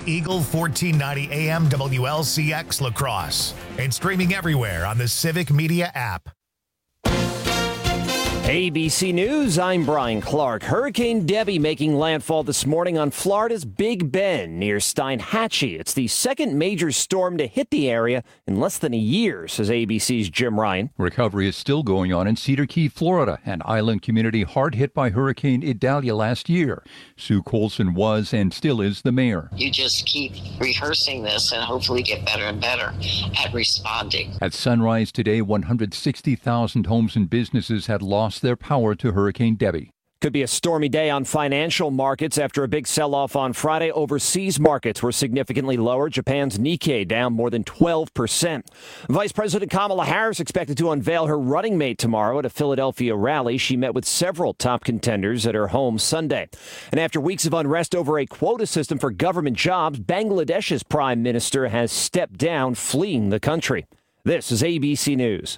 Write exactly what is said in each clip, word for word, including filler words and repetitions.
Eagle fourteen ninety A M W L C X La Crosse and streaming everywhere on the Civic Media app. A B C News, I'm Brian Clark. Hurricane Debbie making landfall this morning on Florida's Big Bend near Steinhatchee. It's the second major storm to hit the area in less than a year, says A B C's Jim Ryan. Recovery is still going on in Cedar Key, Florida, an island community hard hit by Hurricane Idalia last year. Sue Colson was and still is the mayor. You just keep rehearsing this and hopefully get better and better at responding. At sunrise today, one hundred sixty thousand homes and businesses had lost their power to Hurricane Debbie. Could be a stormy day on financial markets after a big sell-off on Friday. Overseas markets were significantly lower. Japan's Nikkei down more than twelve percent. Vice President Kamala Harris expected to unveil her running mate tomorrow at a Philadelphia rally. She met with several top contenders at her home Sunday. And after weeks of unrest over a quota system for government jobs, Bangladesh's prime minister has stepped down, fleeing the country. This is A B C News.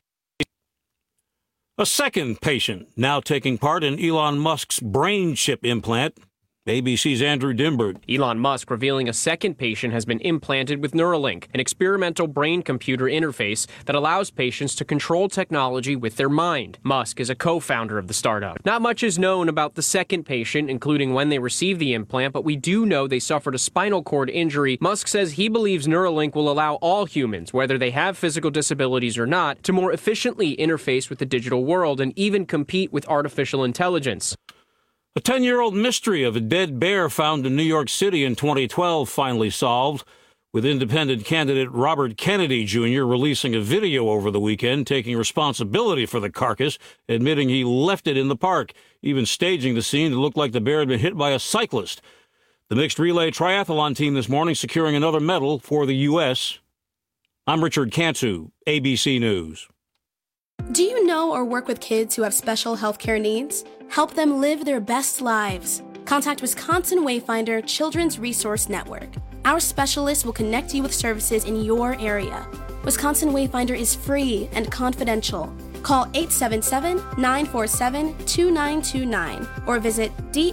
A second patient now taking part in Elon Musk's brain chip implant. A B C's Andrew Dimbert. Elon Musk revealing a second patient has been implanted with Neuralink, an experimental brain-computer interface that allows patients to control technology with their mind. Musk is a co-founder of the startup. Not much is known about the second patient, including when they received the implant, but we do know they suffered a spinal cord injury. Musk says he believes Neuralink will allow all humans, whether they have physical disabilities or not, to more efficiently interface with the digital world and even compete with artificial intelligence. A ten-year-old mystery of a dead bear found in New York City in twenty twelve finally solved, with independent candidate Robert Kennedy Junior releasing a video over the weekend taking responsibility for the carcass, admitting he left it in the park, even staging the scene to look like the bear had been hit by a cyclist. The mixed relay triathlon team this morning securing another medal for the U S I'm Richard Cantu, A B C News. Do you know or work with kids who have special health care needs? Help them live their best lives. Contact Wisconsin Wayfinder Children's Resource Network. Our specialists will connect you with services in your area. Wisconsin Wayfinder is free and confidential. Call eight seven seven, nine four seven, two nine two nine or visit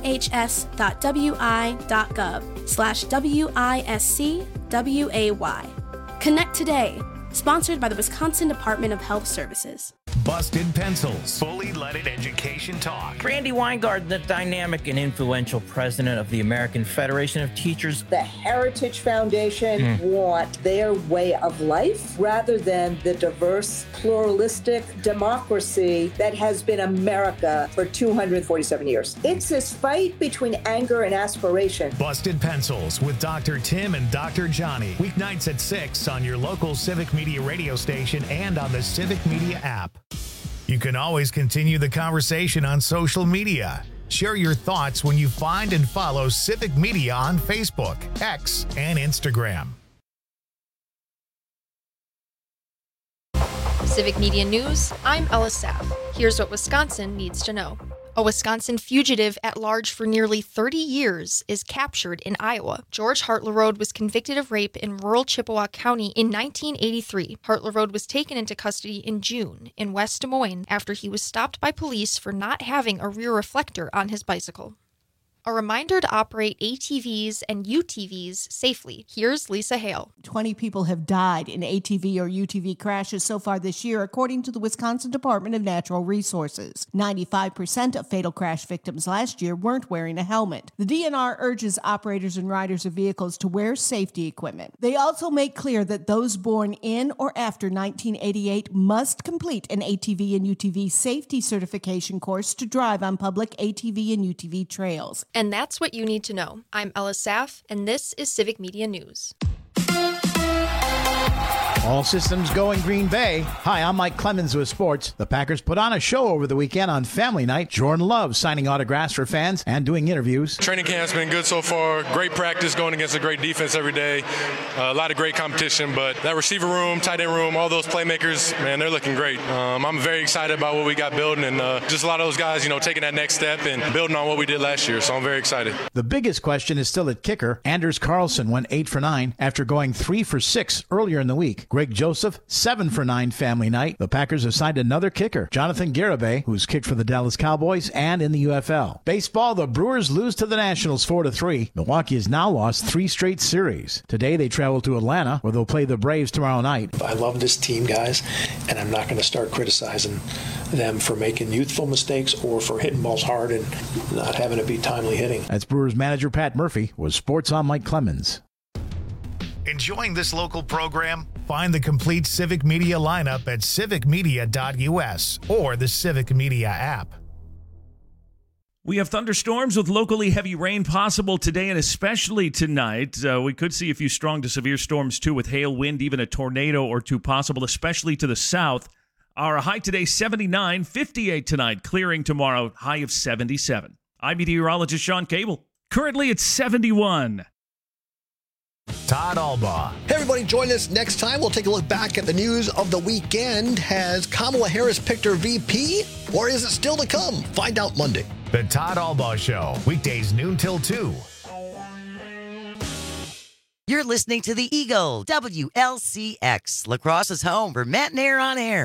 dhs.wi.gov slash W-I-S-C-W-A-Y. Connect today. Sponsored by the Wisconsin Department of Health Services. Busted Pencils, fully leaded education talk. Randy Weingarten, the dynamic and influential president of the American Federation of Teachers. The Heritage Foundation mm. want their way of life rather than the diverse, pluralistic democracy that has been America for two hundred forty-seven years. It's this fight between anger and aspiration. Busted Pencils with Doctor Tim and Doctor Johnny. Weeknights at six on your local Civic Media radio station and on the Civic Media app. You can always continue the conversation on social media. Share your thoughts when you find and follow Civic Media on Facebook, X, and Instagram. Civic Media News, I'm Ella Sapp. Here's what Wisconsin needs to know. A Wisconsin fugitive at large for nearly thirty years is captured in Iowa. George Hartlerode was convicted of rape in rural Chippewa County in nineteen eighty-three. Hartlerode was taken into custody in June in West Des Moines after he was stopped by police for not having a rear reflector on his bicycle. A reminder to operate A T Vs and U T Vs safely. Here's Lisa Hale. twenty people have died in A T V or U T V crashes so far this year, according to the Wisconsin Department of Natural Resources. ninety-five percent of fatal crash victims last year weren't wearing a helmet. The D N R urges operators and riders of vehicles to wear safety equipment. They also make clear that those born in or after nineteen eighty-eight must complete an A T V and U T V safety certification course to drive on public A T V and U T V trails. And that's what you need to know. I'm Ella Saff, and this is Civic Media News. All systems go in Green Bay. Hi, I'm Mike Clemens with sports. The Packers put on a show over the weekend on Family Night. Jordan Love signing autographs for fans and doing interviews. Training camp's been good so far. Great practice going against a great defense every day. Uh, a lot of great competition, but that receiver room, tight end room, all those playmakers, man, they're looking great. Um, I'm very excited about what we got building and uh, just a lot of those guys, you know, taking that next step and building on what we did last year. So I'm very excited. The biggest question is still at kicker. Anders Carlson went eight for nine after going three for six earlier in the week. Greg Joseph, seven for nine family night. The Packers have signed another kicker, Jonathan Garibay, who's kicked for the Dallas Cowboys and in the U F L. Baseball, the Brewers lose to the Nationals four to three. Milwaukee has now lost three straight series. Today they travel to Atlanta, where they'll play the Braves tomorrow night. I love this team, guys, and I'm not going to start criticizing them for making youthful mistakes or for hitting balls hard and not having it be timely hitting. That's Brewers manager Pat Murphy. Was Sports on Mike Clemens. Enjoying this local program? Find the complete Civic Media lineup at civic media dot u s or the Civic Media app. We have thunderstorms with locally heavy rain possible today and especially tonight. Uh, we could see a few strong to severe storms, too, with hail, wind, even a tornado or two possible, especially to the south. Our high today, seventy-nine, fifty-eight tonight, clearing tomorrow, high of seventy-seven. I'm meteorologist Sean Cable. Currently at seventy-one. Todd Albaugh. Hey, everybody, join us next time. We'll take a look back at the news of the weekend. Has Kamala Harris picked her V P, or is it still to come? Find out Monday. The Todd Albaugh Show, weekdays noon till two. You're listening to the Eagle, W L C X, La Crosse's home for Matt and Air on Air.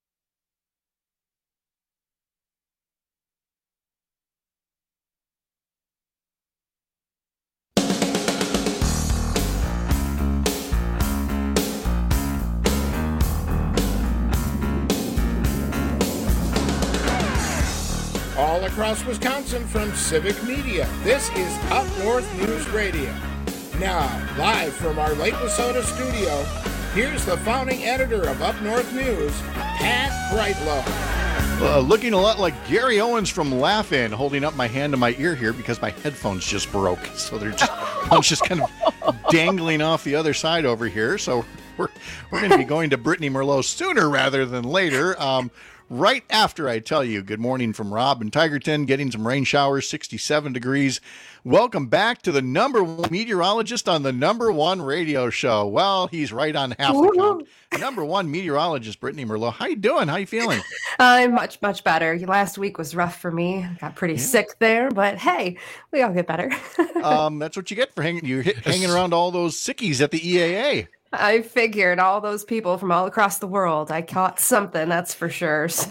All across Wisconsin from Civic Media, this is Up North News Radio. Now, live from our Lake Wissota studio, here's the founding editor of Up North News, Pat Brightlow. Uh, looking a lot like Gary Owens from Laugh-In, holding up my hand to my ear here because my headphones just broke. So they're just, one's just kind of dangling off the other side over here. So we're, we're going to be going to Brittany Merlot sooner rather than later. Um, Right after I tell you, good morning from Rob in Tigerton, getting some rain showers, sixty-seven degrees. Welcome back to the number one meteorologist on the number one radio show. Well, he's right on half the count. Number one meteorologist, Brittany Merlot. How you doing? How you feeling? I'm much, much better. Last week was rough for me. I got pretty yeah. sick there, but hey, we all get better. um, that's what you get for hanging, you're hit, hanging around all those sickies at the E A A. I figured all those people from all across the world, I caught something, that's for sure. So,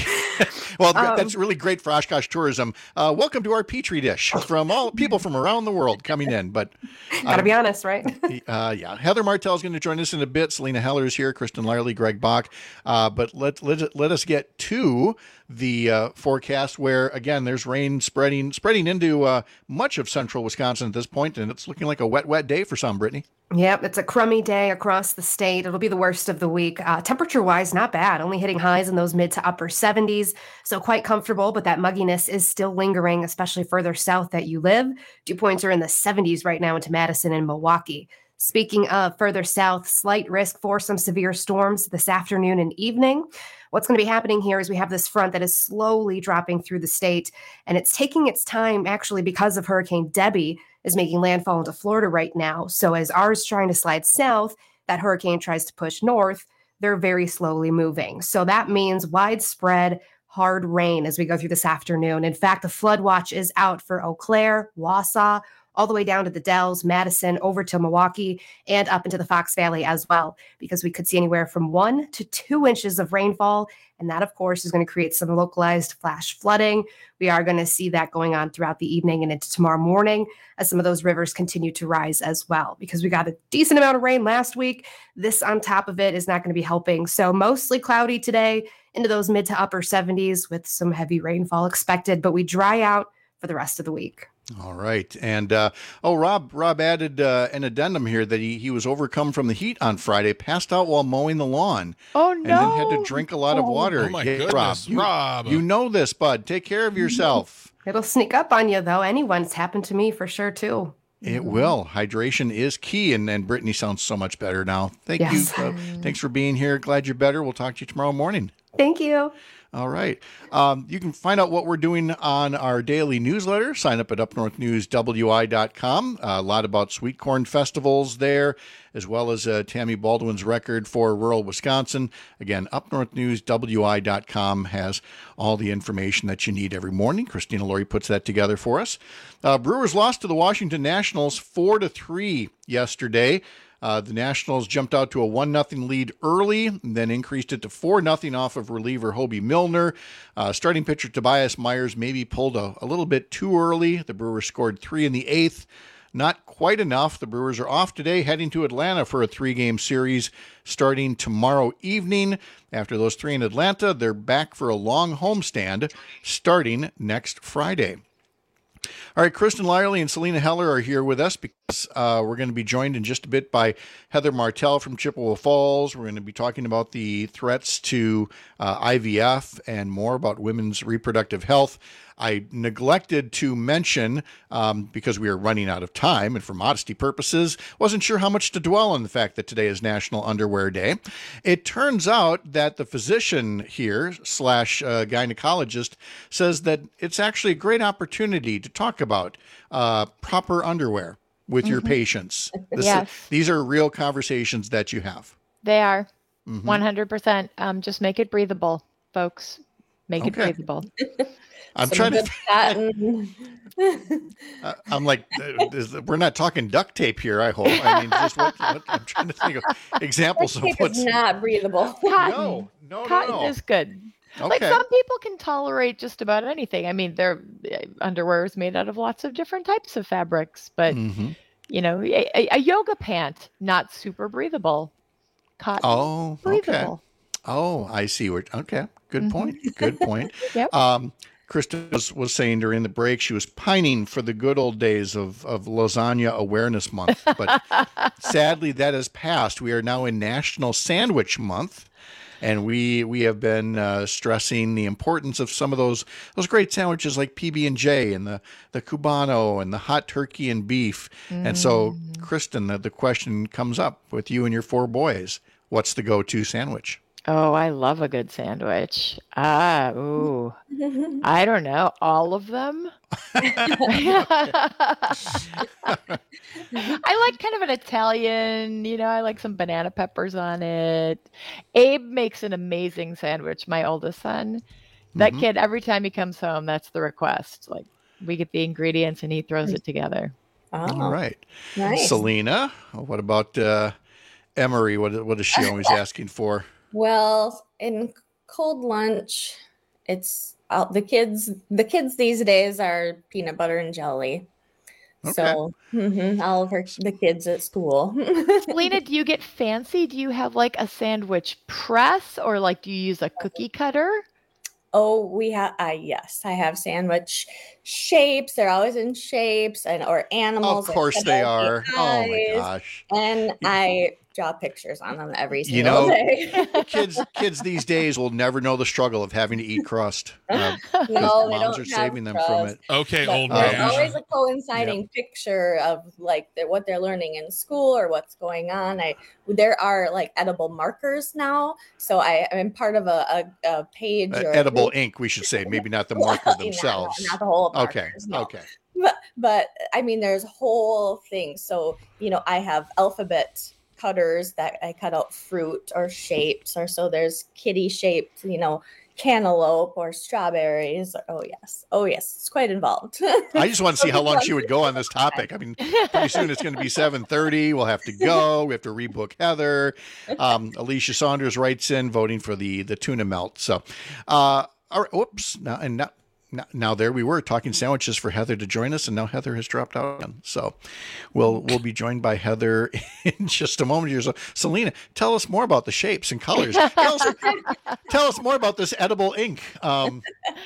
well, um, that's really great for Oshkosh tourism. Uh, welcome to our Petri dish from all people from around the world coming in. But uh, gotta be honest, right? uh, yeah, Heather Martell is going to join us in a bit. Selena Heller is here. Kristen Lyerly, Greg Bach. Uh, but let let let us get to the uh, forecast, where again there's rain spreading spreading into uh, much of central Wisconsin at this point, and it's looking like a wet, wet day for some. Brittany. Yep, it's a crummy day across the state. It'll be the worst of the week. Uh, temperature-wise, not bad. Only hitting highs in those mid to upper seventies, so quite comfortable, but that mugginess is still lingering, especially further south that you live. Dew points are in the seventies right now into Madison and Milwaukee. Speaking of further south, slight risk for some severe storms this afternoon and evening. What's going to be happening here is we have this front that is slowly dropping through the state, and it's taking its time actually because of Hurricane Debbie is making landfall into Florida right now. So as ours trying to slide south, that hurricane tries to push north, they're very slowly moving. So that means widespread hard rain as we go through this afternoon. In fact, the flood watch is out for Eau Claire, Wausau, all the way down to the Dells, Madison, over to Milwaukee, and up into the Fox Valley as well, because we could see anywhere from one to two inches of rainfall. And that, of course, is going to create some localized flash flooding. We are going to see that going on throughout the evening and into tomorrow morning as some of those rivers continue to rise as well, because we got a decent amount of rain last week. This on top of it is not going to be helping. So mostly cloudy today into those mid to upper seventies with some heavy rainfall expected, but we dry out for the rest of the week. All right. And, uh, oh, Rob Rob added uh, an addendum here that he, he was overcome from the heat on Friday, passed out while mowing the lawn. Oh, no. And then had to drink a lot of water. Oh, my yeah, goodness, Rob. You, Rob. You know this, bud. Take care of yourself. It'll sneak up on you, though. Anyone's happened to me for sure, too. It will. Hydration is key. And, and Brittany sounds so much better now. Thank yes. you. Uh, thanks for being here. Glad you're better. We'll talk to you tomorrow morning. Thank you. All right. Um, you can find out what we're doing on our daily newsletter. Sign up at up north news w i dot com. Uh, a lot about sweet corn festivals there, as well as uh, Tammy Baldwin's record for rural Wisconsin. Again, up north news w i dot com has all the information that you need every morning. Christina Laurie puts that together for us. Uh, Brewers lost to the Washington Nationals four to three yesterday. Uh, the Nationals jumped out to a one nothing lead early, and then increased it to four nothing off of reliever Hobie Milner. Uh, starting pitcher Tobias Myers maybe pulled a, a little bit too early. The Brewers scored three in the eighth. Not quite enough. The Brewers are off today, heading to Atlanta for a three-game series starting tomorrow evening. After those three in Atlanta, they're back for a long homestand starting next Friday. All right, Kristen Lyerly and Selena Heller are here with us because uh, we're going to be joined in just a bit by Heather Martell from Chippewa Falls. We're going to be talking about the threats to uh, I V F and more about women's reproductive health. I neglected to mention, um, because we are running out of time and for modesty purposes, wasn't sure how much to dwell on the fact that today is National Underwear Day. It turns out that the physician here slash uh, gynecologist says that it's actually a great opportunity to talk about uh, proper underwear with mm-hmm. your patients. This, yes. These are real conversations that you have. They are. Mm-hmm. one hundred percent. Um, just make it breathable, folks. Make Okay. it breathable. I'm Some trying good to. satin. uh, I'm like, uh, is, we're not talking duct tape here. I hope. I mean, just what, what, I'm trying to think of examples of Tape what's is not breathable. Cotton. No, no, Cotton no. is good. Like Okay. some people can tolerate just about anything. I mean, their underwear is made out of lots of different types of fabrics, but Mhm. you know, a, a- a yoga pant, not super breathable. Cotton, Oh, okay. breathable. Oh, I see. Where, okay. Good point. Good point. Yep. Um, Kristen was, was saying during the break she was pining for the good old days of, of Lasagna Awareness Month, but sadly that has passed. We are now in National Sandwich Month, and we we have been uh, stressing the importance of some of those those great sandwiches like P B and J and the the Cubano and the hot turkey and beef. And so, Kristen, the, the question comes up with you and your four boys: what's the go-to sandwich? Oh, I love a good sandwich. Ah, ooh. I don't know. All of them? I like kind of an Italian, you know, I like some banana peppers on it. Abe makes an amazing sandwich, my oldest son. That Mhm. kid, every time he comes home, that's the request. Like, we get the ingredients and he throws it together. All right. nice. Selena, what about uh, Emery? What, what is she always asking for? Well, in cold lunch, it's uh, the kids. The kids these days are peanut butter and jelly. So mhm, all of her the kids at school. Lena, do you get fancy? Do you have like a sandwich press or like do you use a cookie cutter? Oh, we have. Uh, yes, I have sandwich shapes. They're always in shapes and or animals. Of or course they cut out are. the Oh my eyes. gosh. And I draw pictures on them every single You know, day. kids kids these days will never know the struggle of having to eat crust. Uh, 'cause No, they moms don't are have saving them from it. Okay, But old there's man. always a coinciding picture of like the, what they're learning in school or what's going on. I there are like edible markers now, so I am part of a, a, a page Uh, or edible ink, we should say, maybe not the marker Well, no, themselves. not the whole Okay, markers, no. okay. But, but I mean, there's whole things. So you know, I have alphabet cutters that I cut out fruit or shapes, or so there's kitty shaped, you know, cantaloupe or strawberries. Oh yes, oh yes, it's quite involved. I just want to see how long she would go on this topic. I mean, pretty soon it's going to be seven thirty. We'll have to go. We have to rebook Heather. Um, Alicia Saunders writes in voting for the the tuna melt. So, uh, all right. Whoops. Now and now. Now, now there we were talking sandwiches for Heather to join us, and now Heather has dropped out again. So we'll we'll be joined by Heather in just a moment here. So Selena, tell us more about the shapes and colors. Tell us, tell us more about this edible ink. Um,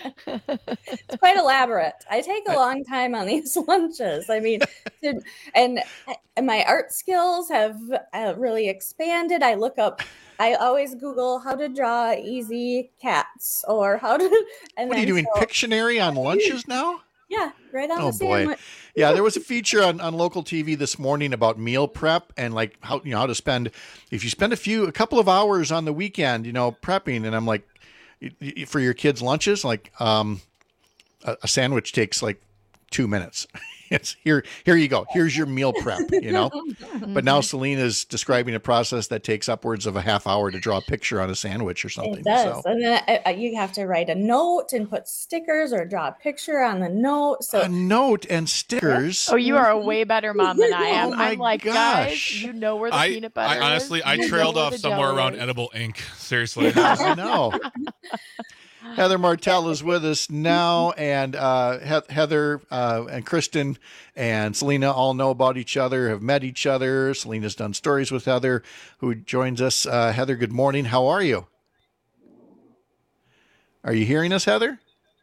It's quite elaborate. I take a long time on these lunches. I mean, to, and, and my art skills have uh, really expanded. I look up. I always Google how to draw easy cats or how to. And what are you then doing? so- Pictionary on lunches now? Yeah, right on Oh the boy. sandwich. Yeah, there was a feature on, on local T V this morning about meal prep and like how you know how to spend if you spend a few a couple of hours on the weekend, you know, prepping, and I'm like y- y- for your kids' lunches, like um a, a sandwich takes like two minutes. It's here, here you go. Here's your meal prep, you know? But now Selena's describing a process that takes upwards of a half hour to draw a picture on a sandwich or something. It does. So. And then uh, you have to write a note and put stickers or draw a picture on the note. So a note and stickers. Oh, you are a way better mom than I am. Oh my I'm like, gosh. guys, you know where the I, peanut butter I honestly, is. I You trailed know where off the somewhere jelly around is. edible ink. Seriously. I know. Heather Martell is with us now, and uh, he- Heather uh, and Kristen and Selena all know about each other, have met each other. Selena's done stories with Heather, who joins us. Uh, Heather, good morning. How are you? Are you hearing us, Heather?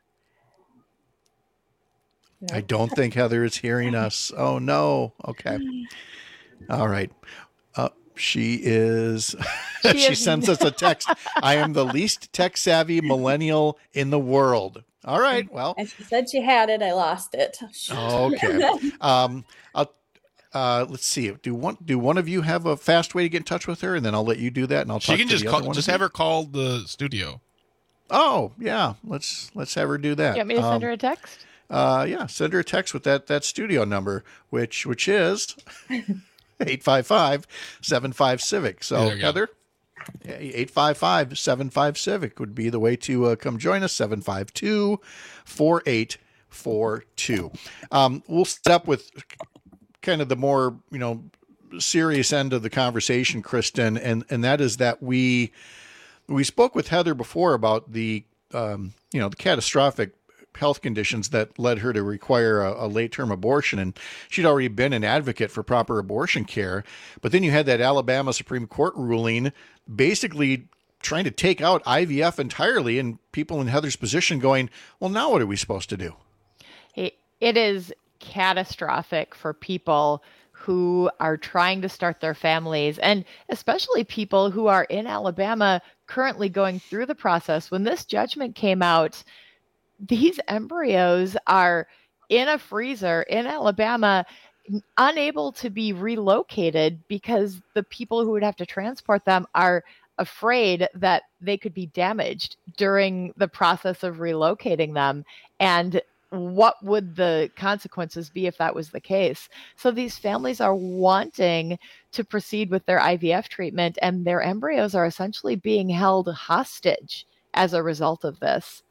No. I don't think Heather is hearing us. Oh, no. Okay. All right. Uh, she is... She, she sends us a text. I am the least tech savvy millennial in the world. All right. Well, and she said she had it. I lost it. Okay. Um, I'll, uh, let's see. Do one, do one of you have a fast way to get in touch with her? And then I'll let you do that. And I'll She talk can to just the call, other one just of have you. her call the studio. Oh yeah. Let's, let's have her do that. You want me to send Um, her a text? Uh, yeah. Send her a text with that, that studio number, which, which is eight five five, seven five civic. So There you go. Heather, eight five five, seven five civic would be the way to uh, come join us. seven five two, four eight four two. Um, we'll set up with kind of the more, you know, serious end of the conversation, Kristen, and, and that is that we, we spoke with Heather before about the, um, you know, the catastrophic health conditions that led her to require a, a late-term abortion. And she'd already been an advocate for proper abortion care. But then you had that Alabama Supreme Court ruling basically trying to take out I V F entirely, and people in Heather's position going, well, now what are we supposed to do? It, it is catastrophic for people who are trying to start their families, and especially people who are in Alabama currently going through the process. When this judgment came out, these embryos are in a freezer in Alabama, unable to be relocated because the people who would have to transport them are afraid that they could be damaged during the process of relocating them. And what would the consequences be if that was the case? So these families are wanting to proceed with their I V F treatment, and their embryos are essentially being held hostage as a result of this.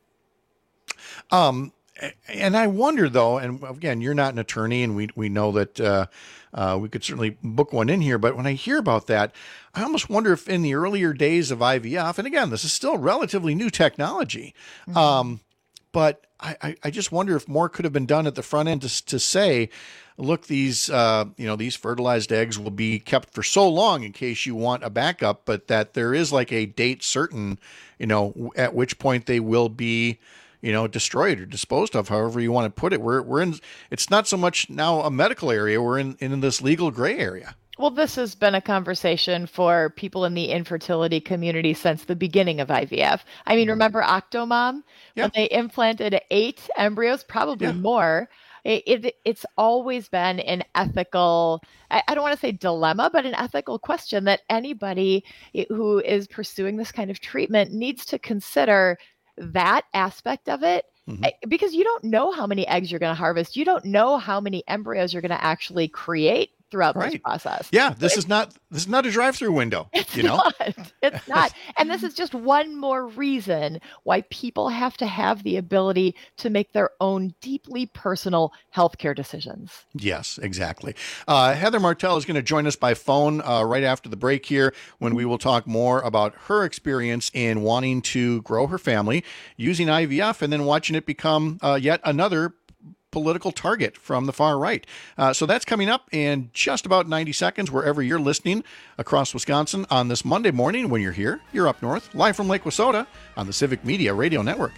Um, and I wonder though, and again, you're not an attorney, and we, we know that, uh, uh, we could certainly book one in here, but when I hear about that, I almost wonder if in the earlier days of I V F, and again, this is still relatively new technology. Mm-hmm. Um, but I, I, I just wonder if more could have been done at the front end to, to say, look, these, uh, you know, these fertilized eggs will be kept for so long in case you want a backup, but that there is like a date certain, you know, at which point they will be, you know, destroyed or disposed of, however you want to put it. We're, we're in, it's not so much now a medical area. We're in, in this legal gray area. Well, this has been a conversation for people in the infertility community since the beginning of I V F. I mean, remember Octomom? Yeah. When they implanted eight embryos, probably yeah. more. It, it, it's always been an ethical, I, I don't want to say dilemma, but an ethical question that anybody who is pursuing this kind of treatment needs to consider that aspect of it. Mm-hmm. Because you don't know how many eggs you're going to harvest. You don't know how many embryos you're going to actually create throughout right. this process. Yeah, this so is not this is not a drive-through window. It's you know, not. It's not. And this is just one more reason why people have to have the ability to make their own deeply personal healthcare decisions. Yes, exactly. Uh, Heather Martell is going to join us by phone uh, right after the break here, when we will talk more about her experience in wanting to grow her family using I V F and then watching it become uh, yet another political target from the far right. Uh, so that's coming up in just about ninety seconds, wherever you're listening across Wisconsin on this Monday morning. When you're here, you're up north, live from Lake Wissota on the Civic Media Radio Network.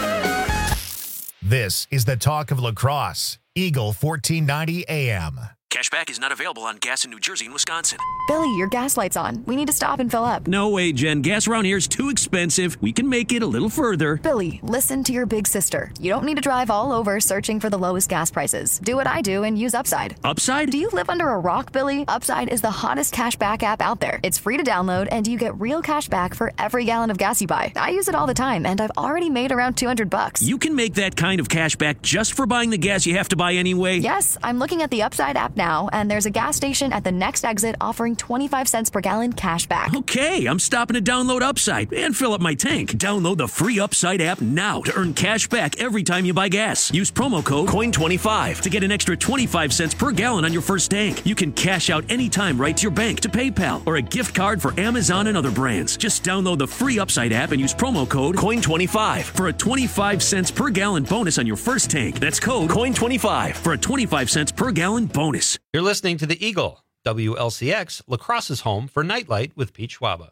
This is the talk of La Crosse, Eagle fourteen ninety A M. Cashback is not available on gas in New Jersey and Wisconsin. Billy, your gas light's on. We need to stop and fill up. No way, Jen. Gas around here is too expensive. We can make it a little further. Billy, listen to your big sister. You don't need to drive all over searching for the lowest gas prices. Do what I do and use Upside. Upside? Do you live under a rock, Billy? Upside is the hottest cashback app out there. It's free to download, and you get real cash back for every gallon of gas you buy. I use it all the time, and I've already made around two hundred bucks. You can make that kind of cash back just for buying the gas you have to buy anyway? Yes, I'm looking at the Upside app now, and there's a gas station at the next exit offering twenty-five cents per gallon cash back. Okay, I'm stopping to download Upside and fill up my tank. Download the free Upside app now to earn cash back every time you buy gas. Use promo code coin twenty-five to get an extra twenty-five cents per gallon on your first tank. You can cash out anytime right to your bank, to PayPal, or a gift card for Amazon and other brands. Just download the free Upside app and use promo code coin twenty-five for a twenty-five cents per gallon bonus on your first tank. That's code coin twenty-five for a twenty-five cents per gallon bonus. You're listening to The Eagle, W L C X, La Crosse's home for Nightlight with Pete Schwaba.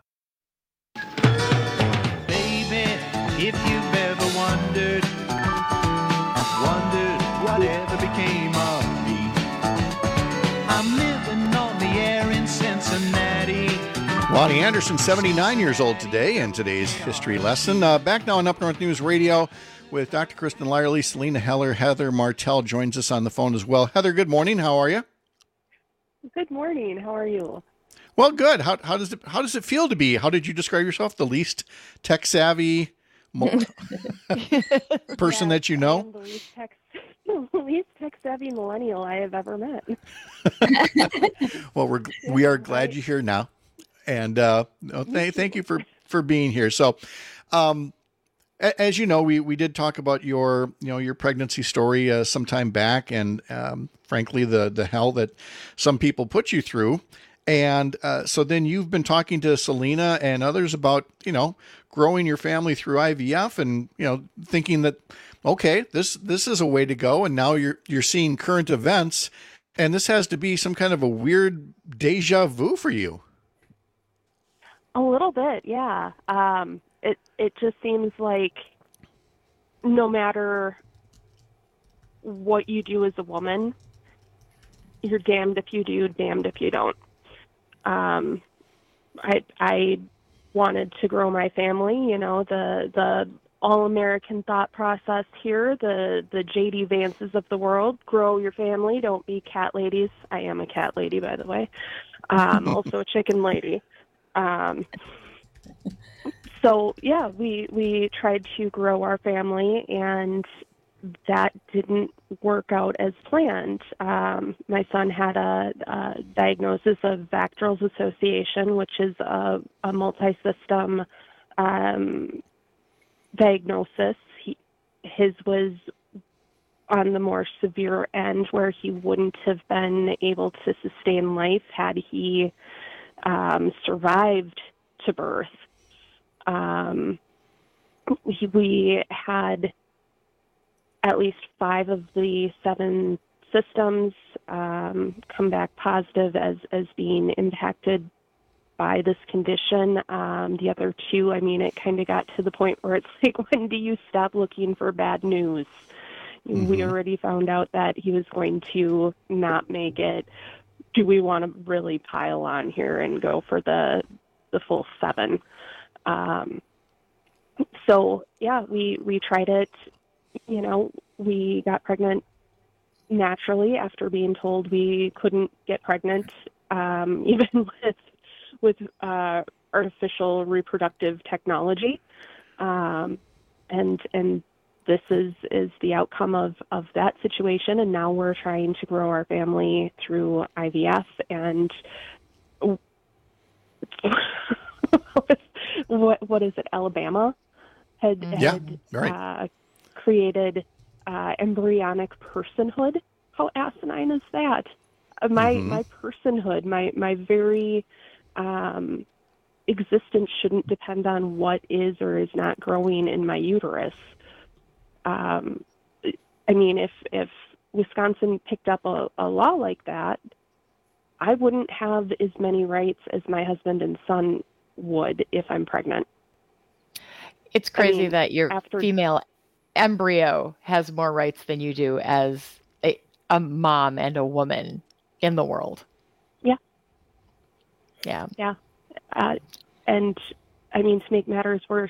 Baby, if you've ever wondered, wondered whatever became of me, I'm living on the air in Cincinnati. Lonnie Anderson, seventy-nine years old today, and today's history lesson. Uh, back now on Up North News Radio with Doctor Kristen Lyerly. Selena Heller, Heather Martell joins us on the phone as well. Heather, good morning. How are you? Good morning. How are you? Well, good. How, how does it how does it feel to be? How did you describe yourself? The least tech savvy mo- person Yeah, that you know? I am the least tech, the least tech savvy millennial I have ever met. Well, we're we are glad you're here now, and uh, no, th- thank you for, for being here. So, um, a- as you know, we, we did talk about your you know your pregnancy story uh, some time back, and um, frankly, the the hell that some people put you through. And uh, so then you've been talking to Selena and others about, you know, growing your family through I V F, and, you know, thinking that, okay, this this is a way to go. And now you're you're seeing current events, and this has to be some kind of a weird deja vu for you. A little bit, yeah. Um, it it just seems like no matter what you do as a woman, you're damned if you do, damned if you don't. Um, I I wanted to grow my family, you know, the the all-American thought process here, the the J D Vances of the world, grow your family, don't be cat ladies. I am a cat lady, by the way. Um, also a chicken lady. Um, so yeah, we we tried to grow our family, and that didn't work out as planned. Um, my son had a, a diagnosis of Bacterel's association, which is a, a multi-system um, diagnosis. He, his was on the more severe end, where he wouldn't have been able to sustain life had he um, survived to birth. Um, he, we had at least five of the seven systems um, come back positive as, as being impacted by this condition. Um, the other two, I mean, it kind of got to the point where it's like, when do you stop looking for bad news? Mm-hmm. We already found out that he was going to not make it. Do we want to really pile on here and go for the the full seven? Um, so, yeah, we, we tried it. You know, we got pregnant naturally after being told we couldn't get pregnant, um, even with with uh, artificial reproductive technology, um, and and this is is the outcome of of that situation. And now we're trying to grow our family through I V F. And what what is it? Alabama had, yeah, had right. uh, created uh, embryonic personhood. How asinine is that? Uh, my Mm-hmm. my personhood, my my very um, existence shouldn't depend on what is or is not growing in my uterus. Um, I mean, if if Wisconsin picked up a, a law like that, I wouldn't have as many rights as my husband and son would if I'm pregnant. It's crazy I mean, that your after- female embryo has more rights than you do as a, a mom and a woman in the world. Yeah. Yeah. Yeah. Uh, and I mean, to make matters worse,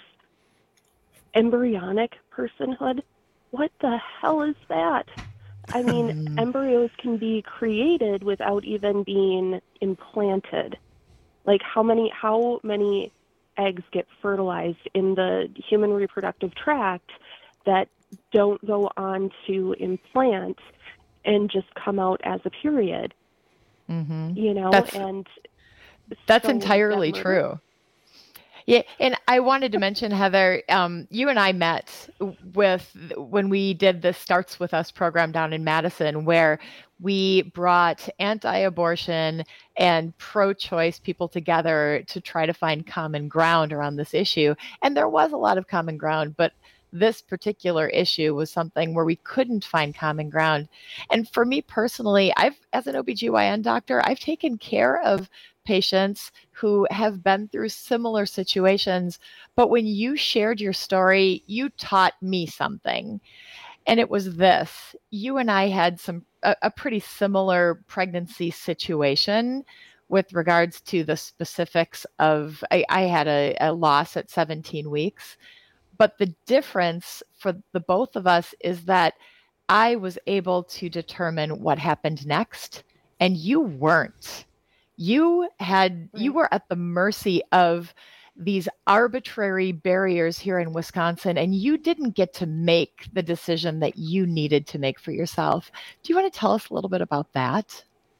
embryonic personhood, what the hell is that? I mean, embryos can be created without even being implanted. Like how many how many eggs get fertilized in the human reproductive tract that don't go on to implant and just come out as a period? Mm-hmm. You know, That's, and that's so entirely that true. Yeah, and I wanted to mention, Heather, um, you and I met with when we did the Starts With Us program down in Madison, where we brought anti-abortion and pro-choice people together to try to find common ground around this issue. And there was a lot of common ground, but this particular issue was something where we couldn't find common ground. And for me personally, I've, as an O B G Y N doctor, I've taken care of patients who have been through similar situations. But when you shared your story, you taught me something. And it was this: you and I had some a, a pretty similar pregnancy situation with regards to the specifics of, I, I had a, a loss at seventeen weeks. But the difference for the both of us is that I was able to determine what happened next, and you weren't. You had, you were at the mercy of these arbitrary barriers here in Wisconsin, and you didn't get to make the decision that you needed to make for yourself. Do you want to tell us a little bit about that?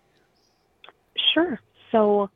Sure. So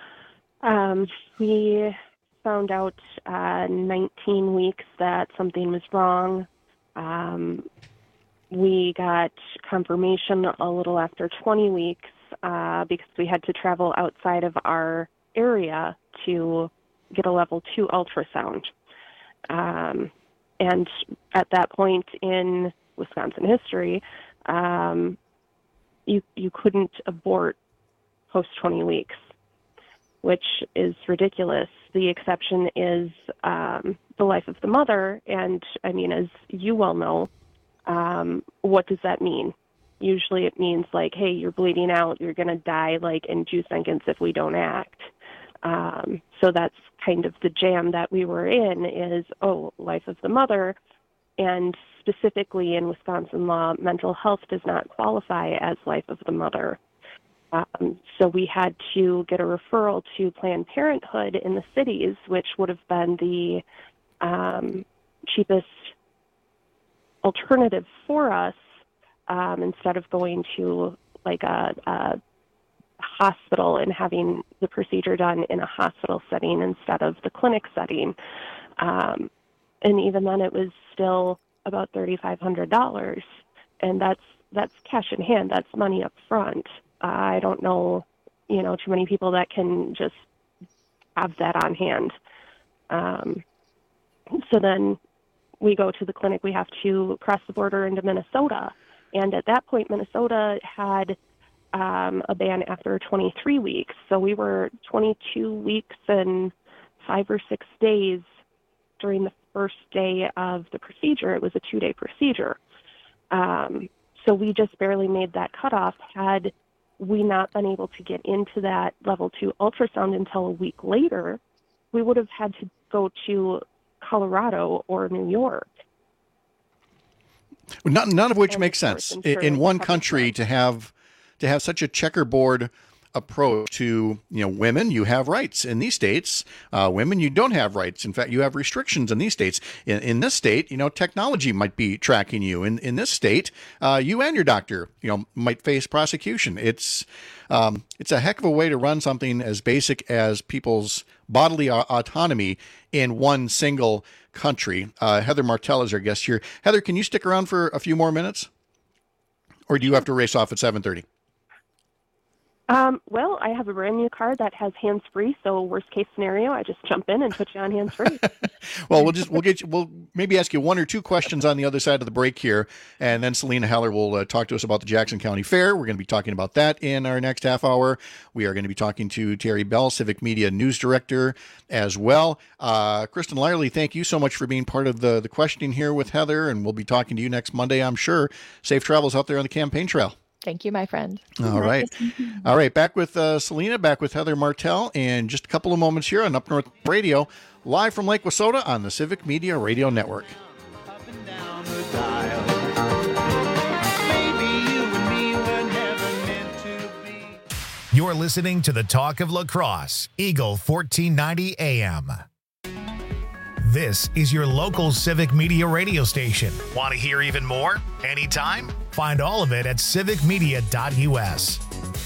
um, we found out uh, nineteen weeks that something was wrong. Um, we got confirmation a little after twenty weeks uh, because we had to travel outside of our area to get a level two ultrasound. Um, and at that point in Wisconsin history, um, you you couldn't abort post twenty weeks, which is ridiculous. The exception is um, the life of the mother. And I mean, as you well know, um, what does that mean? Usually it means like, hey, you're bleeding out, you're going to die like in two seconds if we don't act. Um, so that's kind of the jam that we were in is, oh, life of the mother. And specifically in Wisconsin law, mental health does not qualify as life of the mother. Um, so we had to get a referral to Planned Parenthood in the cities, which would have been the um, cheapest alternative for us um, instead of going to like a, a hospital and having the procedure done in a hospital setting instead of the clinic setting. Um, and even then it was still about three thousand five hundred dollars. And that's, that's cash in hand. That's money up front. I don't know, you know, too many people that can just have that on hand. Um, so then we go to the clinic. We have to cross the border into Minnesota. And at that point, Minnesota had um, a ban after twenty-three weeks. So we were twenty-two weeks and five or six days during the first day of the procedure. It was a two-day procedure. Um, so we just barely made that cutoff. Had we not been able to get into that level two ultrasound until a week later, we would have had to go to Colorado or New York. None, none of which makes sense in, in one country to have to have such a checkerboard approach to, you know, women. You have rights in these states. Uh, women, you don't have rights. In fact, you have restrictions in these states. In, in this state, you know, technology might be tracking you. In in this state, uh, you and your doctor, you know, might face prosecution. It's um, it's a heck of a way to run something as basic as people's bodily a- autonomy in one single country. Uh, Heather Martell is our guest here. Heather, can you stick around for a few more minutes, or do you have to race off at seven thirty? Um, well, I have a brand new car that has hands-free, so worst case scenario, I just jump in and put you on hands-free. Well, we'll just we'll get you, we'll maybe ask you one or two questions on the other side of the break here, and then Selena Heller will uh, talk to us about the Jackson County Fair. We're going to be talking about that in our next half hour. We are going to be talking to Terry Bell, Civic Media News Director, as well. Uh, Kristen Lyerly, thank you so much for being part of the the questioning here with Heather, and we'll be talking to you next Monday, I'm sure. Safe travels out there on the campaign trail. Thank you, my friend. All right. All right. Back with uh, Selena, back with Heather Martell in just a couple of moments here on Up North Radio, live from Lake Wissota on the Civic Media Radio Network. You're listening to the Talk of La Crosse, Eagle fourteen ninety A M. This is your local Civic Media radio station. Want to hear even more? Anytime? Find all of it at civic media dot U S.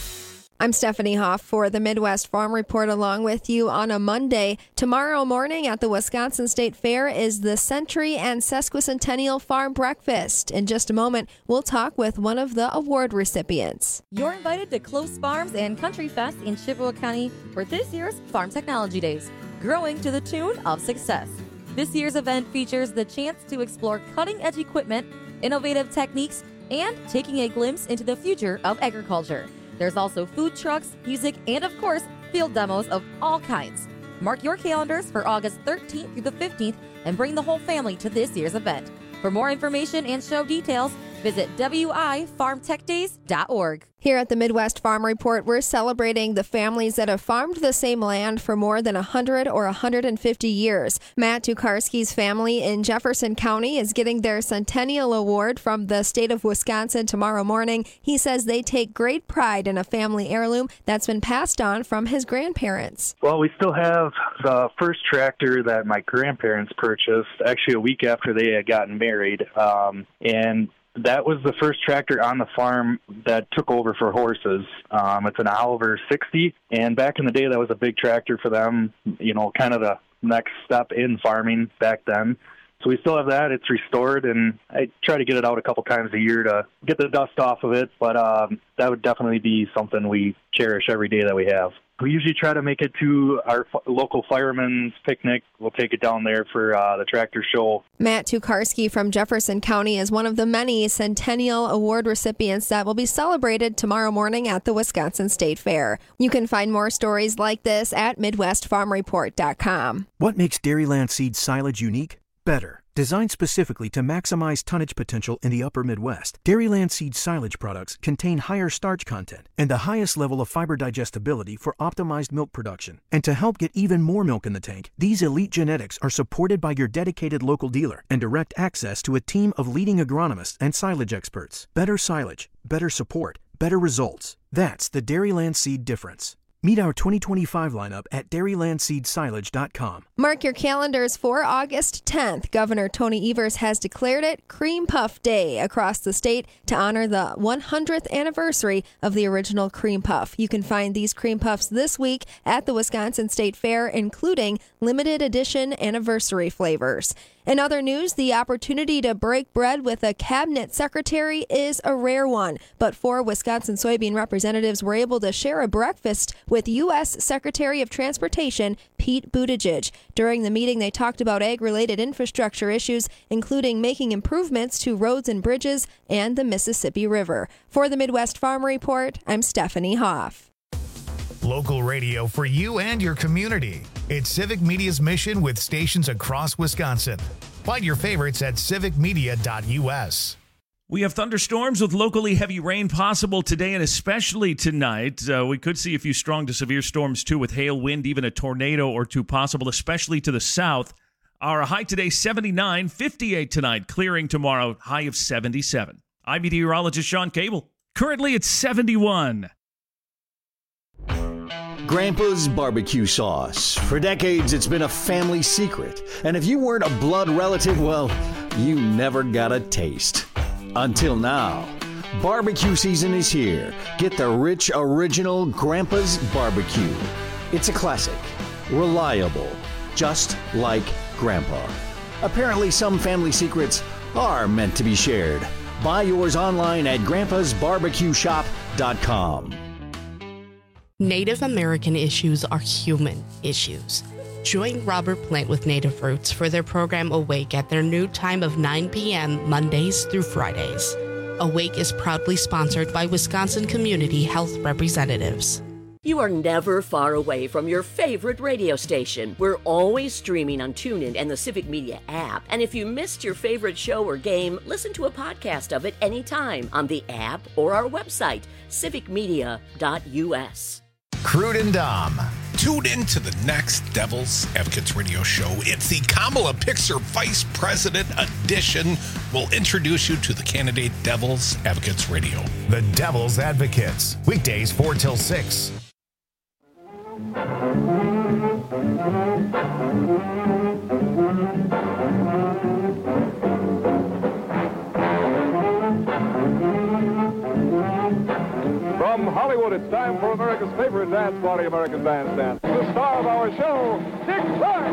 I'm Stephanie Hoff for the Midwest Farm Report along with you on a Monday. Tomorrow morning at the Wisconsin State Fair is the Century and Sesquicentennial Farm Breakfast. In just a moment, we'll talk with one of the award recipients. You're invited to Close Farms and Country Fest in Chippewa County for this year's Farm Technology Days, growing to the tune of success. This year's event features the chance to explore cutting-edge equipment, innovative techniques, and taking a glimpse into the future of agriculture. There's also food trucks, music, and of course, field demos of all kinds. Mark your calendars for August thirteenth through the fifteenth and bring the whole family to this year's event. For more information and show details, visit w i farm tech days dot org. Here at the Midwest Farm Report, we're celebrating the families that have farmed the same land for more than one hundred or one hundred fifty years. Matt Tukarski's family in Jefferson County is getting their Centennial Award from the state of Wisconsin tomorrow morning. He says they take great pride in a family heirloom that's been passed on from his grandparents. Well, we still have the first tractor that my grandparents purchased, actually a week after they had gotten married, um, and that was the first tractor on the farm that took over for horses. Um, it's an Oliver sixty, and back in the day, that was a big tractor for them, you know, kind of the next step in farming back then. So we still have that. It's restored, and I try to get it out a couple times a year to get the dust off of it, but um, that would definitely be something we cherish every day that we have. We usually try to make it to our f- local fireman's picnic. We'll take it down there for uh, the tractor show. Matt Tukarski from Jefferson County is one of the many Centennial Award recipients that will be celebrated tomorrow morning at the Wisconsin State Fair. You can find more stories like this at midwest farm report dot com. What makes Dairyland Seed silage unique? Better. Designed specifically to maximize tonnage potential in the upper Midwest, Dairyland Seed silage products contain higher starch content and the highest level of fiber digestibility for optimized milk production. And to help get even more milk in the tank, these elite genetics are supported by your dedicated local dealer and direct access to a team of leading agronomists and silage experts. Better silage, better support, better results. That's the Dairyland Seed difference. Meet our twenty twenty-five lineup at dairyland seed silage dot com. Mark your calendars for August tenth. Governor Tony Evers has declared it Cream Puff Day across the state to honor the one hundredth anniversary of the original Cream Puff. You can find these Cream Puffs this week at the Wisconsin State Fair, including limited edition anniversary flavors. In other news, the opportunity to break bread with a cabinet secretary is a rare one, but four Wisconsin soybean representatives were able to share a breakfast with U S Secretary of Transportation Pete Buttigieg. During the meeting, they talked about ag-related infrastructure issues, including making improvements to roads and bridges and the Mississippi River. For the Midwest Farm Report, I'm Stephanie Hoff. Local radio for you and your community. It's Civic Media's mission with stations across Wisconsin. Find your favorites at civic media dot U S. We have thunderstorms with locally heavy rain possible today and especially tonight. Uh, we could see a few strong to severe storms, too, with hail, wind, even a tornado or two possible, especially to the south. Our high today, seventy-nine, fifty-eight tonight, clearing tomorrow, high of seventy-seven. I'm meteorologist Sean Cable. Currently, it's seventy-one. Grandpa's barbecue sauce. For decades, it's been a family secret. And if you weren't a blood relative, well, you never got a taste. Until now. Barbecue season is here. Get the rich, original Grandpa's barbecue. It's a classic. Reliable. Just like Grandpa. Apparently, some family secrets are meant to be shared. Buy yours online at grandpas barbecue shop dot com. Native American issues are human issues. Join Robert Plant with Native Roots for their program Awake at their new time of nine p.m. Mondays through Fridays. Awake is proudly sponsored by Wisconsin Community Health Representatives. You are never far away from your favorite radio station. We're always streaming on TuneIn and the Civic Media app. And if you missed your favorite show or game, listen to a podcast of it anytime on the app or our website, civic media dot u s. Crude and Dom. Tune in to the next Devil's Advocates radio show. It's the Kamala Pixer Vice President edition. We'll introduce you to the candidate Devil's Advocates Radio. The Devil's Advocates. Weekdays four till six. From Hollywood, it's time for America's favorite dance party, American Bandstand. The star of our show, Dick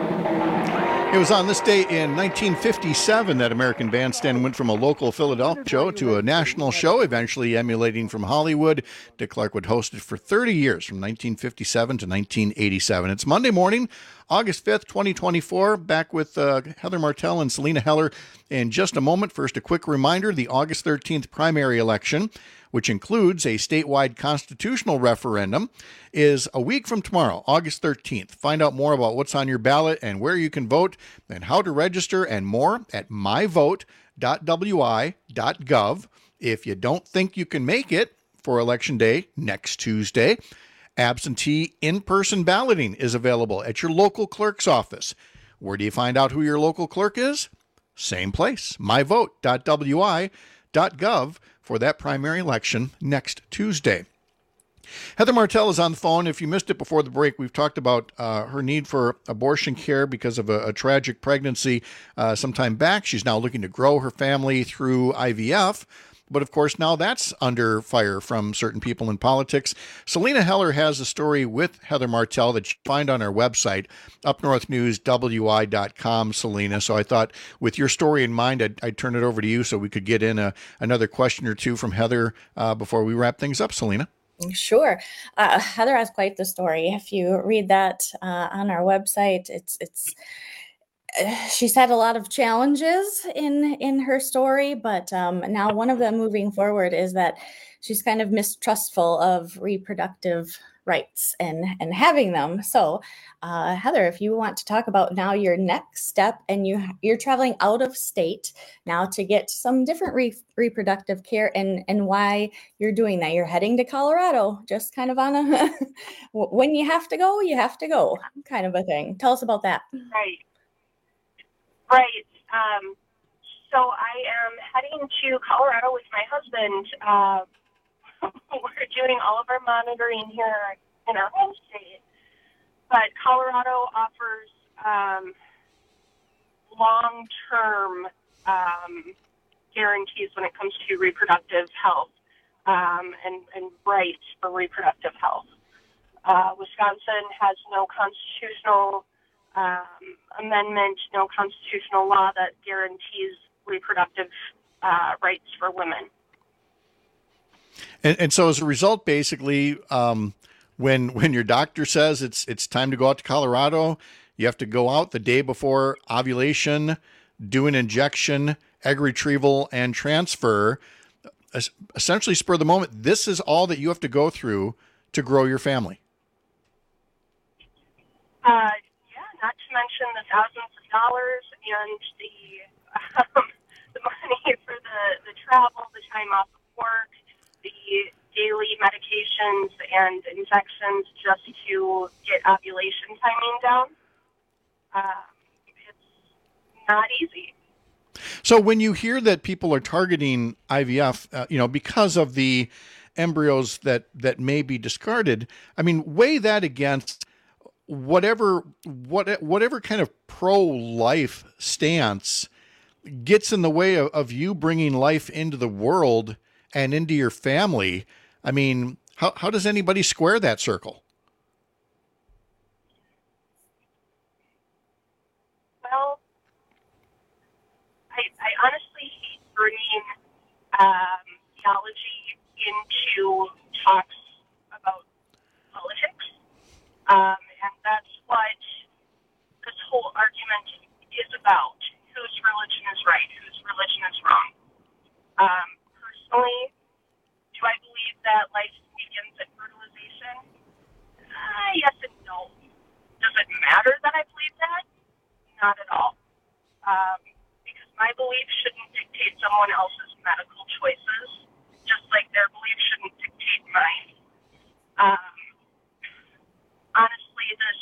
Clark. It was on this day in nineteen fifty-seven that American Bandstand went from a local Philadelphia show to a national show, eventually emulating from Hollywood. Dick Clark would host it for thirty years, from nineteen fifty-seven to nineteen eighty-seven. It's Monday morning, August fifth, twenty twenty-four. Back with uh, Heather Martell and Selena Heller in just a moment. First, a quick reminder, the August thirteenth primary election, which includes a statewide constitutional referendum, is a week from tomorrow, August thirteenth. Find out more about what's on your ballot and where you can vote and how to register and more at my vote dot w i dot gov. If you don't think you can make it for Election Day next Tuesday, absentee in-person balloting is available at your local clerk's office. Where do you find out who your local clerk is? Same place, my vote dot w i dot gov for that primary election next Tuesday. Heather Martell is on the phone. If you missed it before the break, we've talked about uh, her need for abortion care because of a, a tragic pregnancy uh, some time back. She's now looking to grow her family through I V F. But of course, now that's under fire from certain people in politics. Selena Heller has a story with Heather Martell that you can find on our website, up north news w i dot com, Selena. So I thought with your story in mind, I'd, I'd turn it over to you so we could get in a, another question or two from Heather uh, before we wrap things up, Selena. Sure. Uh, Heather has quite the story. If you read that uh, on our website, it's it's she's had a lot of challenges in in her story, but um, now one of them moving forward is that she's kind of mistrustful of reproductive rights and and having them. So, uh, Heather, if you want to talk about now your next step, and you you're traveling out of state now to get some different re- reproductive care, and and why you're doing that. You're heading to Colorado, just kind of on a when you have to go, you have to go kind of a thing. Tell us about that. Right. Right. Um, so I am heading to Colorado with my husband. Uh, we're doing all of our monitoring here in our home state, but Colorado offers um, long-term um, guarantees when it comes to reproductive health um, and, and rights for reproductive health. Uh, Wisconsin has no constitutional Um, amendment, no constitutional law that guarantees reproductive uh, rights for women. And, and so as a result, basically, um, when when your doctor says it's it's time to go out to Colorado, you have to go out the day before ovulation, do an injection, egg retrieval, and transfer. Essentially, spur of the moment, this is all that you have to go through to grow your family. Uh, Not to mention the thousands of dollars and the um, the money for the, the travel, the time off of work, the daily medications and injections just to get ovulation timing down. Uh, it's not easy. So when you hear that people are targeting I V F, uh, you know, because of the embryos that, that may be discarded, I mean, weigh that against whatever what whatever kind of pro-life stance gets in the way of, of you bringing life into the world and into your family. I mean, how how does anybody square that circle? Well, I, I honestly hate bringing um, theology into talks about politics. Um, And that's what this whole argument is about. Whose religion is right, whose religion is wrong. Um, personally, do I believe that life begins at fertilization? dictate someone else's medical choices, just like their beliefs shouldn't dictate mine. Um, honestly, this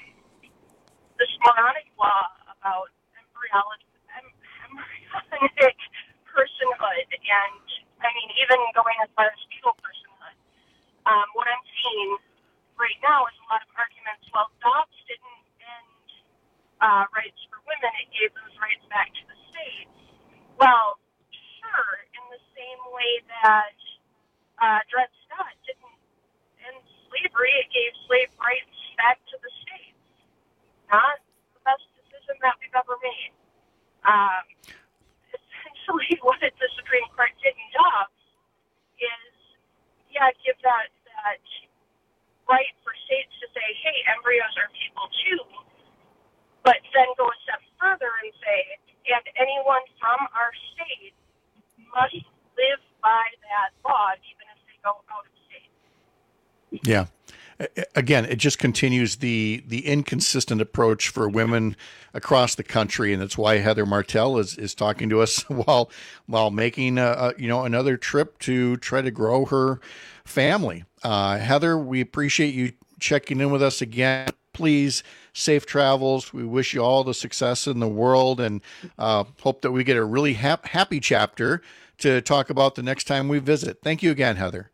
this moronic law about embryology, em- embryonic personhood, and I mean, even going as far as fetal personhood. Um, what I'm seeing right now is a lot of arguments. Well, Dobbs didn't end uh, rights for women; it gave those rights back to the states. Well, sure, in the same way that uh, Dred Scott didn't end slavery, it gave slave rights back to the states. Not the best decision that we've ever made. Um, essentially, what the Supreme Court did in Dobbs is, yeah, give that, that right for states to say, hey, embryos are people too, but then go a step further and say, and anyone from our state must live by that law, even if they go out of state. Yeah. Again, it just continues the the inconsistent approach for women across the country, and that's why Heather Martell is, is talking to us while while making a, a you know another trip to try to grow her family. Uh, Heather, we appreciate you checking in with us again. Please, safe travels. We wish you all the success in the world, and uh, hope that we get a really hap- happy chapter to talk about the next time we visit. Thank you again, Heather.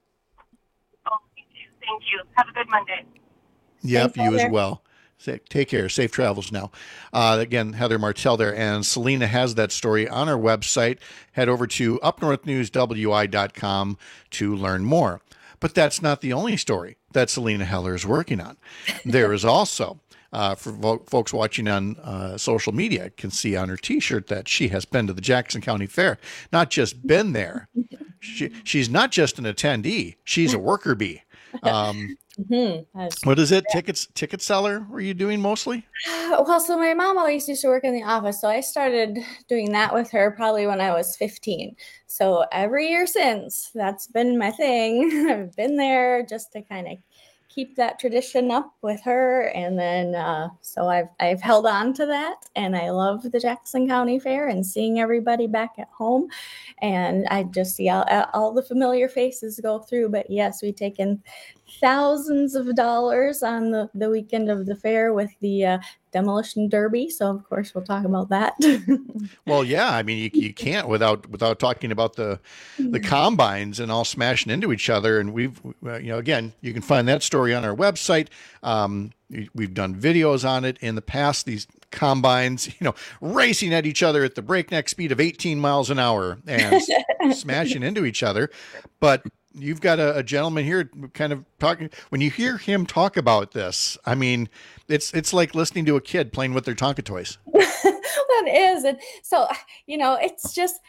Thank you. Have a good Monday. Yep, Thanks, you as Heather. well. Say- Take care. Safe travels now. Uh, again, Heather Martell there. And Selena has that story on our website. Head over to up north news w i dot com to learn more. But that's not the only story that Selena Heller is working on. There is also, uh, for vo- folks watching on uh, social media, can see on her T-shirt that she has been to the Jackson County Fair. Not just been there. She, she's not just an attendee. She's a worker bee. Um, Mm-hmm. what is it? Tickets, ticket seller? Were you doing mostly? Well, so my mom always used to work in the office, so I started doing that with her probably when I was fifteen. So every year since, that's been my thing. I've been there just to kind of keep that tradition up with her, and then uh, so I've I've held on to that, and I love the Jackson County Fair and seeing everybody back at home, and I just see all, all the familiar faces go through. But yes, we take in thousands of dollars on the, the weekend of the fair with the uh, demolition derby. So of course we'll talk about that. Well, yeah. I mean, you, you can't without without talking about the the combines and all smashing into each other. And we've, uh, you know, again, you can find that story on our website. Um, we've done videos on it in the past. These combines, you know, racing at each other at the breakneck speed of eighteen miles an hour and smashing into each other. But you've got a, a gentleman here kind of talking, when you hear him talk about this, I mean, it's, it's like listening to a kid playing with their Tonka toys. That is. And so, you know, it's just,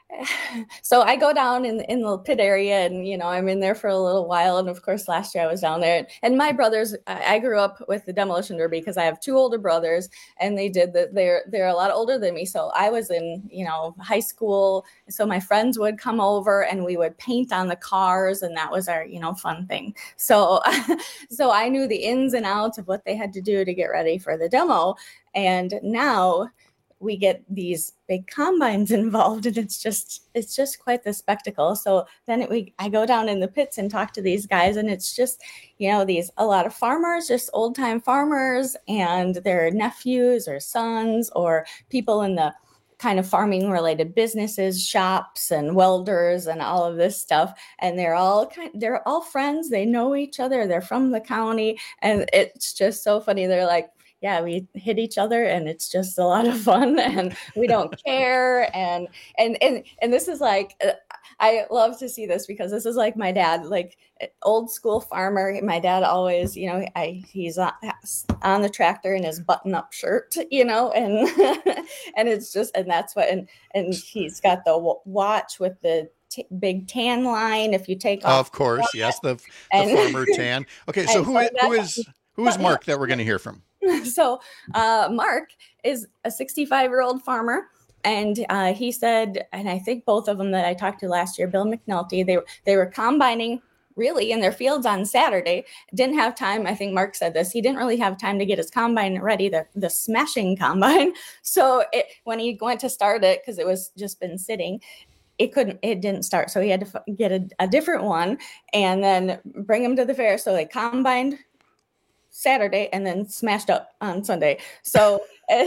so I go down in, in the pit area and, you know, I'm in there for a little while. And of course, last year I was down there, and my brothers, I I grew up with the demolition derby because I have two older brothers, and they did that. They're, they're a lot older than me. So I was in, you know, high school. So my friends would come over and we would paint on the cars, and that was our, you know, fun thing. So, so I knew the ins and outs of what they had to do to get ready for the demo. And now we get these big combines involved, and it's just, it's just quite the spectacle. So then it, we, I go down in the pits and talk to these guys, and it's just, you know, these, a lot of farmers, just old time farmers and their nephews or sons or people in the kind of farming related businesses, shops and welders and all of this stuff. And they're all kind, they're all friends. They know each other. They're from the county. And it's just so funny. They're like, yeah, we hit each other, and it's just a lot of fun, and we don't care. And, and, and, and this is like, uh, I love to see this because this is like my dad, like old school farmer. My dad always, you know, I, he's on, on the tractor in his button up shirt, you know, and, and it's just, and that's what, and, and he's got the w- watch with the T- big tan line. If you take off, of course, yes, the, the and, farmer tan. Okay, so who is, who is who is Mark that we're going to hear from? So uh, Mark is a sixty-five year old farmer, and uh, he said, and I think both of them that I talked to last year, Bill McNulty, they were they were combining really in their fields on Saturday. Didn't have time. I think Mark said this. He didn't really have time to get his combine ready, the, the smashing combine. So it, when he went to start it, because it was just been sitting, it couldn't, it didn't start. So he had to f- get a, a different one and then bring him to the fair. So they combined Saturday and then smashed up on Sunday. So,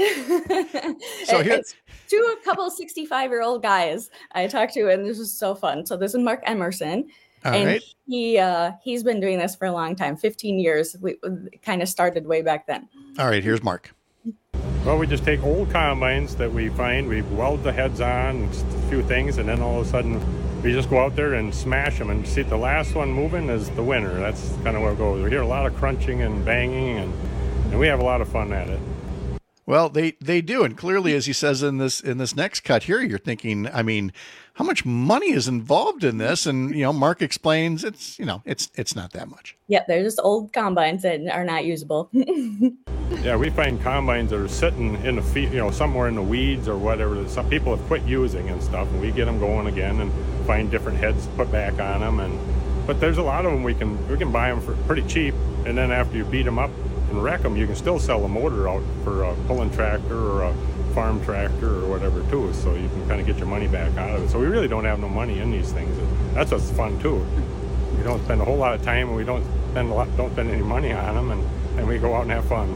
so here, it's two a couple of sixty-five year old guys I talked to, and this was so fun. So this is Mark Emerson. All and right. he uh, he's been doing this for a long time, fifteen years. We, we kind of started way back then. All right, here's Mark. Well, we just take old combines that we find, we weld the heads on, just a few things, and then all of a sudden we just go out there and smash them. And see, the last one moving is the winner. That's kind of where it goes. We hear a lot of crunching and banging, and, and we have a lot of fun at it. Well, they, they do, and clearly, as he says in this in this next cut here, you're thinking, I mean, how much money is involved in this? And you know, Mark explains it's you know it's it's not that much. Yep, they're just old combines that are not usable. Yeah, we find combines that are sitting in the field, you know, somewhere in the weeds or whatever that some people have quit using and stuff, and we get them going again and find different heads to put back on them. And but there's a lot of them we can we can buy them for pretty cheap, and then after you beat them up and wreck them, you can still sell a motor out for a pulling tractor or a farm tractor or whatever too, so you can kind of get your money back out of it. So we really don't have no money in these things. That's what's fun too. We don't spend a whole lot of time, and we don't spend a lot, don't spend any money on them, and, and we go out and have fun.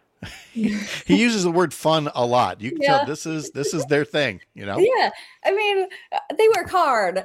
He uses the word fun a lot. You can Yeah. tell this is this is their thing, you know. Yeah, I mean, they work hard,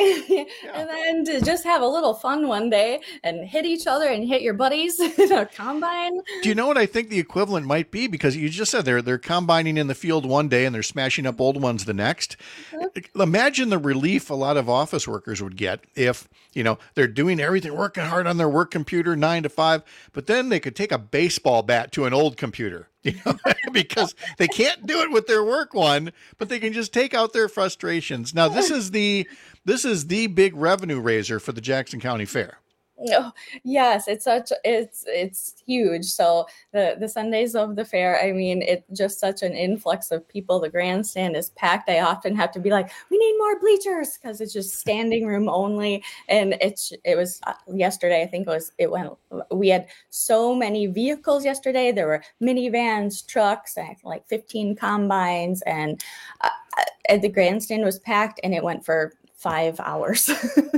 and then to just have a little fun one day and hit each other and hit your buddies in a combine. Do you know what I think the equivalent might be? Because you just said they're they're combining in the field one day and they're smashing up old ones the next. Imagine the relief a lot of office workers would get if, you know, they're doing everything, working hard on their work computer nine to five, but then they could take a baseball bat to an old computer, you know, because they can't do it with their work one, but they can just take out their frustrations. Now, this is the this is the big revenue raiser for the Jackson County Fair. Oh, yes, it's such it's it's huge. So the the Sundays of the fair, I mean, it's just such an influx of people. The grandstand is packed. I often have to be like, we need more bleachers because it's just standing room only. And it's it was uh, yesterday. I think it was it went. We had so many vehicles yesterday. There were minivans, trucks, and like fifteen combines, and uh, uh, the grandstand was packed, and it went for five hours.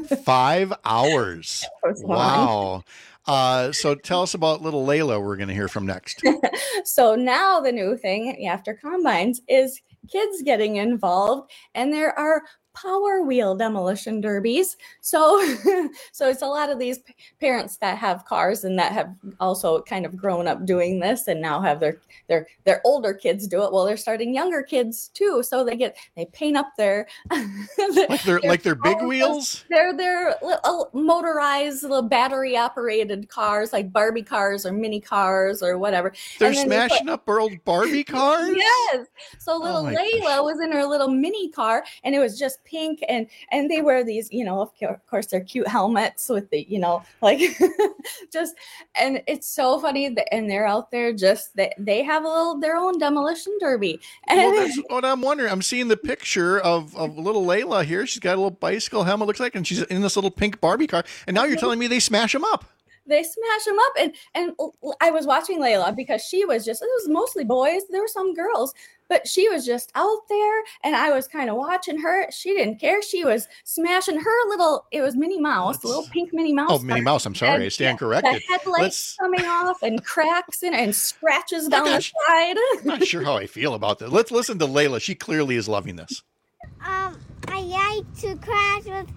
Five hours. That was long. Wow. Uh, so tell us about little Layla we're going to hear from next. So now the new thing after combines is kids getting involved, and there are power wheel demolition derbies. So, so it's a lot of these p- parents that have cars and that have also kind of grown up doing this and now have their their their older kids do it. Well, they're starting younger kids too, so they get they paint up their Like they're like they're big wheels. They're they're little motorized, little battery operated cars like Barbie cars or mini cars or whatever. They're And then they smashing put- up our old Barbie cars. Yes. So little my Layla was in her little mini car, and it was just pink, and and they wear these, you know, of co- course, they're cute helmets with the, you know, like just, and it's so funny that, and they're out there just they they have a little their own demolition derby. And Well, that's what I'm wondering. I'm seeing the picture of, of little Layla here. She's got a little bicycle helmet, looks like, and she's in this little pink Barbie car. And now you're telling me they smash them up. they smash them up, and and I was watching Layla because she was just, it was mostly boys, there were some girls, but she was just out there, and I was kind of watching her. She didn't care. She was smashing her little, it was Minnie Mouse, a little pink Minnie Mouse. Oh, Minnie Mouse. I'm sorry. I stand corrected. The headlights Let's. coming off and cracks in and scratches Oh, down the gosh. side. I'm not sure how I feel about this. Let's listen to Layla. She clearly is loving this. Um, I like to crash with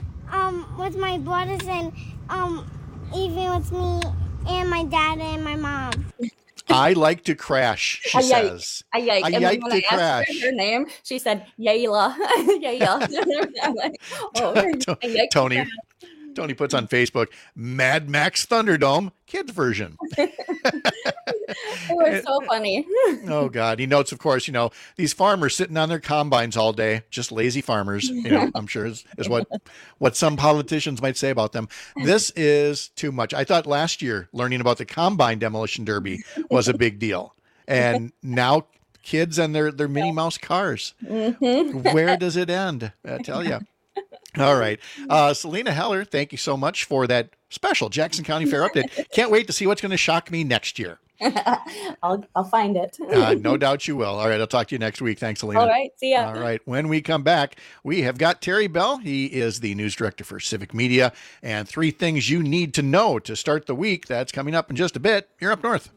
um with my brothers and um even with me and my dad and my mom. I like to crash, she I yike. says. I yike. I And yike when to I asked crash. her her name, she said Yayla. Yayla. I'm like, oh, I yike to Tony, crash. Tony puts on Facebook, Mad Max Thunderdome, kids version. It was so funny. Oh, God. He notes, of course, you know, these farmers sitting on their combines all day, just lazy farmers, you know, I'm sure is, is what, what some politicians might say about them. This is too much. I thought last year learning about the combine demolition derby was a big deal. And now kids and their, their Minnie Mouse cars. Mhm. Where does it end? I tell you. All right. Uh, Selena Heller, thank you so much for that special Jackson County Fair update. Can't wait to see what's going to shock me next year. I'll I'll find it. uh, no doubt you will. All right. I'll talk to you next week. Thanks, Selena. All right. See ya. All right. When we come back, we have got Terry Bell. He is the news director for Civic Media, and three things you need to know to start the week. That's coming up in just a bit. You're up north.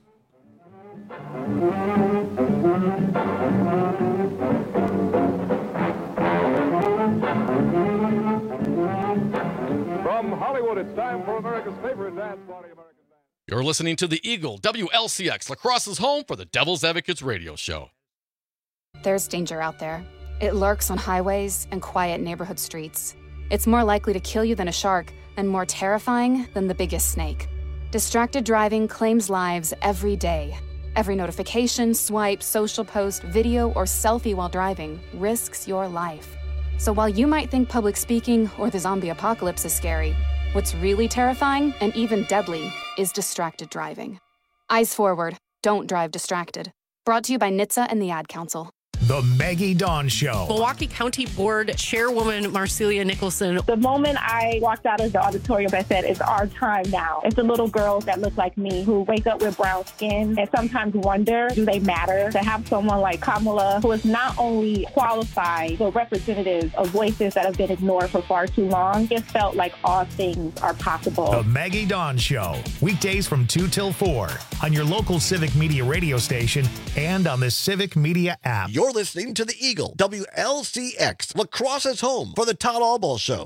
From Hollywood, it's time for America's favorite dance party, American. You're listening to the Eagle, W L C X, La Crosse's home for the Devil's Advocates radio show. There's danger out there. It lurks on highways and quiet neighborhood streets. It's more likely to kill you than a shark and more terrifying than the biggest snake. Distracted driving claims lives every day. Every notification, swipe, social post, video, or selfie while driving risks your life. So while you might think public speaking or the zombie apocalypse is scary, what's really terrifying and even deadly is distracted driving. Eyes forward. Don't drive distracted. Brought to you by N H T S A and the Ad Council. The Maggie Dawn Show. Milwaukee County Board Chairwoman Marcelia Nicholson. The moment I walked out of the auditorium, I said, it's our time now. It's the little girls that look like me who wake up with brown skin and sometimes wonder, do they matter? To have someone like Kamala, who is not only qualified, but representative of voices that have been ignored for far too long, it felt like all things are possible. The Maggie Dawn Show. Weekdays from two till four on your local Civic Media radio station and on the Civic Media app. You're listening to the Eagle, W L C X, La Crosse's home for the Todd Albaugh Show.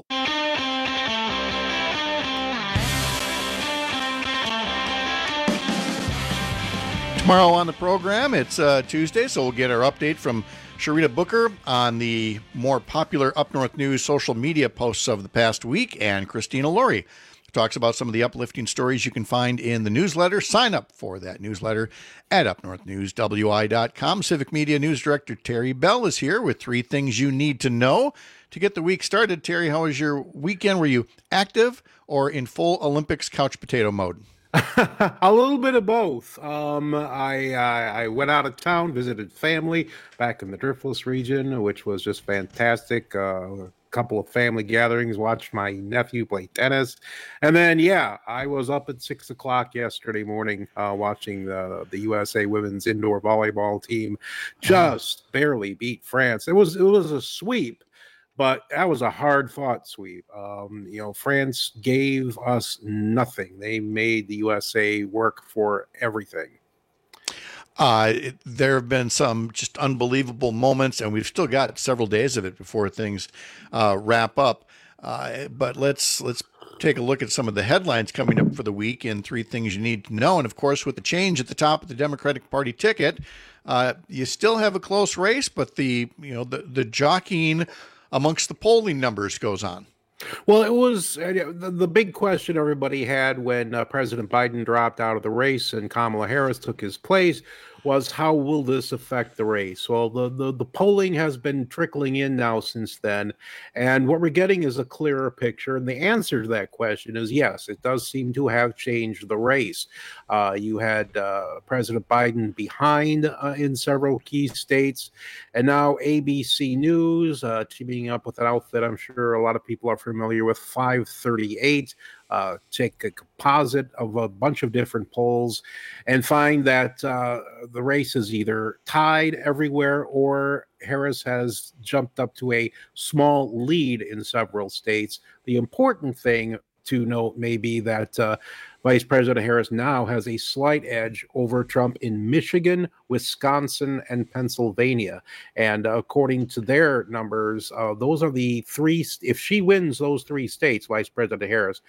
Tomorrow on the program, it's uh, Tuesday, so we'll get our update from Sharita Booker on the more popular Up North News social media posts of the past week, and Christina Laurie talks about some of the uplifting stories you can find in the newsletter. Sign up for that newsletter at up north news w i dot com. Civic Media News Director Terry Bell is here with three things you need to know to get the week started. Terry, how was your weekend? Were you active or in full Olympics couch potato mode? A little bit of both. Um, I, I I went out of town, visited family back in the Driftless region, which was just fantastic. Uh, couple of family gatherings, watched my nephew play tennis, and then yeah I was up at six o'clock yesterday morning uh watching the the U S A women's indoor volleyball team just barely beat France. It was it was a sweep, but that was a hard fought sweep. Um you know, France gave us nothing. They made the U S A work for everything. Uh, it, there have been some just unbelievable moments, and we've still got several days of it before things uh, wrap up. Uh, but let's let's take a look at some of the headlines coming up for the week and three things you need to know. And of course, with the change at the top of the Democratic Party ticket, uh, you still have a close race, but the you know the the jockeying amongst the polling numbers goes on. Well, it was uh, the, the big question everybody had when uh, President Biden dropped out of the race and Kamala Harris took his place was, how will this affect the race? Well, the, the, the polling has been trickling in now since then, and what we're getting is a clearer picture, and the answer to that question is yes, it does seem to have changed the race. Uh, you had uh, President Biden behind uh, in several key states, and now A B C News, uh, teaming up with an outfit I'm sure a lot of people are familiar with, five thirty-eight, Uh, take a composite of a bunch of different polls and find that uh, the race is either tied everywhere or Harris has jumped up to a small lead in several states. The important thing to note may be that uh, Vice President Harris now has a slight edge over Trump in Michigan, Wisconsin, and Pennsylvania. And uh, according to their numbers, uh, those are the three, if she wins those three states, Vice President Harris,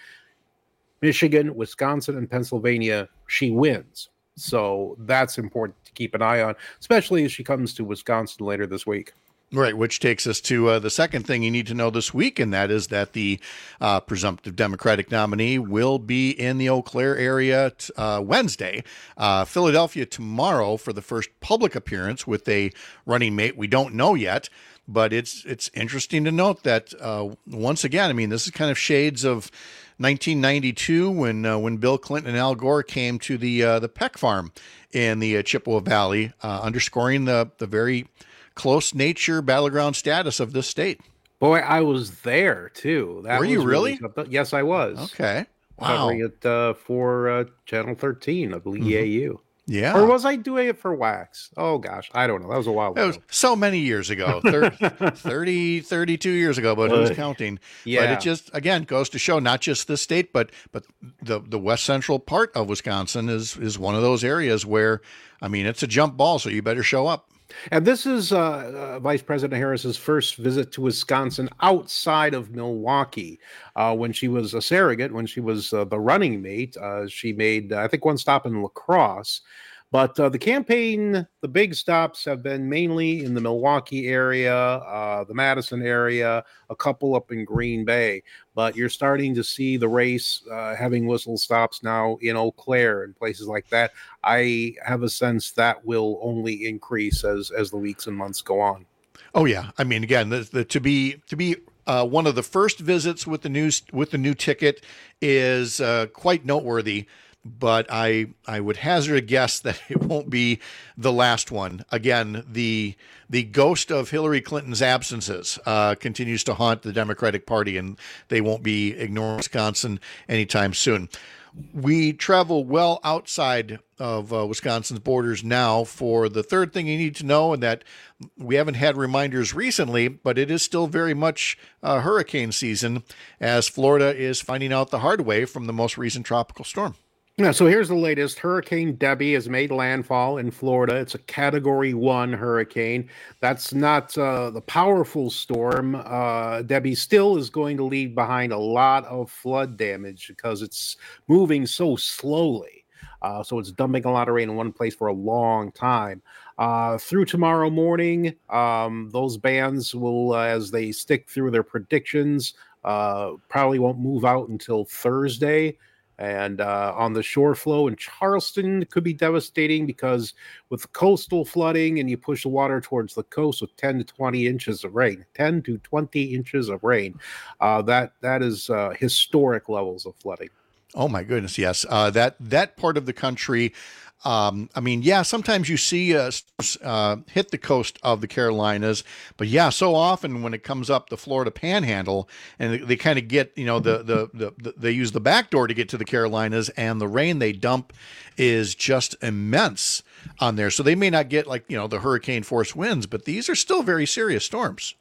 Michigan, Wisconsin, and Pennsylvania, she wins. So that's important to keep an eye on, especially as she comes to Wisconsin later this week. Right, which takes us to uh, the second thing you need to know this week, and that is that the uh, presumptive Democratic nominee will be in the Eau Claire area t- uh, Wednesday, uh, Philadelphia tomorrow for the first public appearance with a running mate we don't know yet. But it's it's interesting to note that uh, once again, I mean, this is kind of shades of nineteen ninety-two when uh, when Bill Clinton and Al Gore came to the uh, the Peck Farm in the uh, Chippewa Valley, uh, underscoring the the very close nature battleground status of this state. Boy, I was there too. That Were you was really? something. Yes, I was. Okay. Wow. Covering it uh, for uh, Channel thirteen of the E A U. Yeah. Or was I doing it for Wax? Oh, gosh. I don't know. That was a while ago. It was so many years ago, thirty, thirty, thirty-two years ago, but who's counting? Yeah. But it just, again, goes to show not just this state, but but the, the west central part of Wisconsin is is one of those areas where, I mean, it's a jump ball, so you better show up. And this is uh, uh, Vice President Harris's first visit to Wisconsin outside of Milwaukee. Uh, when she was a surrogate, when she was uh, the running mate, uh, she made, uh, I think, one stop in La Crosse. But uh, the campaign, the big stops have been mainly in the Milwaukee area, uh, the Madison area, a couple up in Green Bay. But you're starting to see the race uh, having whistle stops now in Eau Claire and places like that. I have a sense that will only increase as as the weeks and months go on. Oh yeah, I mean, again, the, the, to be to be uh, one of the first visits with the new with the new ticket is uh, quite noteworthy. But I I would hazard a guess that it won't be the last one. Again, the the ghost of Hillary Clinton's absences uh, continues to haunt the Democratic Party, and they won't be ignoring Wisconsin anytime soon. We travel well outside of uh, Wisconsin's borders now for the third thing you need to know, and that we haven't had reminders recently, but it is still very much uh, hurricane season, as Florida is finding out the hard way from the most recent tropical storm. Yeah, so here's the latest. Hurricane Debbie has made landfall in Florida. It's a Category one hurricane. That's not uh, the powerful storm. Uh, Debbie still is going to leave behind a lot of flood damage because it's moving so slowly. Uh, so it's dumping a lot of rain in one place for a long time. Uh, through tomorrow morning, um, those bands will, uh, as they stick through their predictions, uh, probably won't move out until Thursday. And uh, on the shore flow in Charleston, it could be devastating because with coastal flooding and you push the water towards the coast with ten to twenty inches of rain, ten to twenty inches of rain, uh, that that is uh, historic levels of flooding. Oh, my goodness, yes. Uh, that that part of the country, um, I mean, yeah, sometimes you see us uh, hit the coast of the Carolinas, but yeah, so often when it comes up the Florida Panhandle, and they, they kind of get, you know, the, the the the they use the back door to get to the Carolinas, and the rain they dump is just immense on there. So they may not get like, you know, the hurricane force winds, but these are still very serious storms.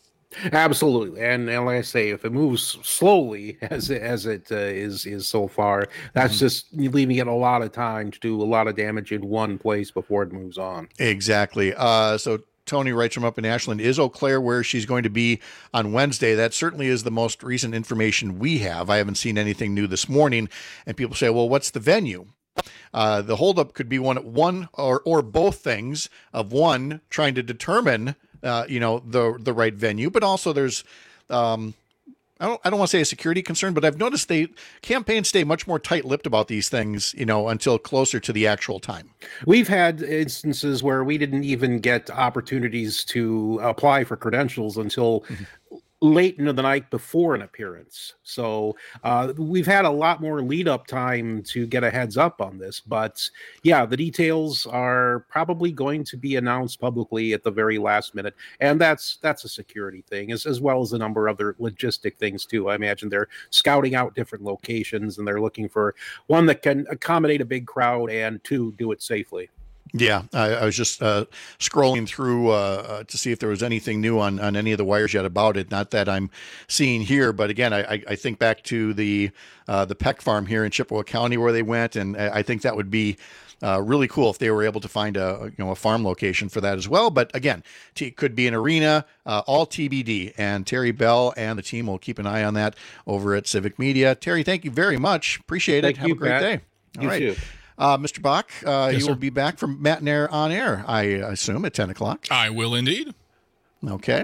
Absolutely, and, and like I say, if it moves slowly as it, as it uh, is is so far, that's mm-hmm. just leaving it a lot of time to do a lot of damage in one place before it moves on. Exactly. Uh, so Tony writes from up in Ashland, is Eau Claire where she's going to be on Wednesday? That certainly is the most recent information we have. I haven't seen anything new this morning, and people say, well, what's the venue? Uh, the holdup could be one one or or both things of one trying to determine uh, you know the the right venue, but also there's um, I don't I don't want to say a security concern, but I've noticed they campaigns stay much more tight-lipped about these things, you know, until closer to the actual time. We've had instances where we didn't even get opportunities to apply for credentials until mm-hmm. late into the night before an appearance. So uh, we've had a lot more lead up time to get a heads up on this. But yeah, the details are probably going to be announced publicly at the very last minute. And that's that's a security thing, as, as well as a number of other logistic things too. I imagine they're scouting out different locations and they're looking for one that can accommodate a big crowd and two, do it safely. Yeah, I, I was just uh, scrolling through uh, uh, to see if there was anything new on, on any of the wires yet about it. Not that I'm seeing here, but again, I, I think back to the uh, the Peck Farm here in Chippewa County where they went, and I think that would be uh, really cool if they were able to find a you know a farm location for that as well. But again, it could be an arena, uh, all T B D. And Terry Bell and the team will keep an eye on that over at Civic Media. Terry, thank you very much. Appreciate it. Thank Have you, a great Pat. day. All You right. too. Uh, Mister Bach, uh, Yes, you will sir. be back from Matinair on air, I assume, at ten o'clock. I will indeed. Okay.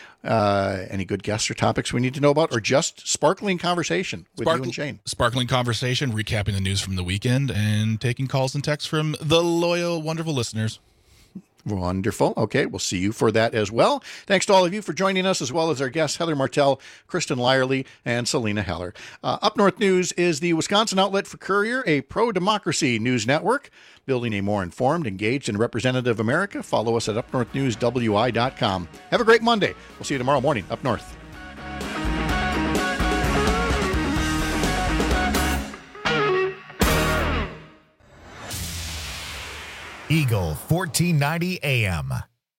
Uh, any good guests or topics we need to know about, or just sparkling conversation with Sparkle- you and Shane? Sparkling conversation, recapping the news from the weekend, and taking calls and texts from the loyal, wonderful listeners. Wonderful. Okay, we'll see you for that as well. Thanks to all of you for joining us, as well as our guests, Heather Martell, Kristen Lyerly, and Selena Heller. Uh, Up North News is the Wisconsin outlet for Courier, a pro-democracy news network, building a more informed, engaged, and representative America. Follow us at up north news w i dot com. Have a great Monday. We'll see you tomorrow morning up north. Eagle fourteen ninety A M.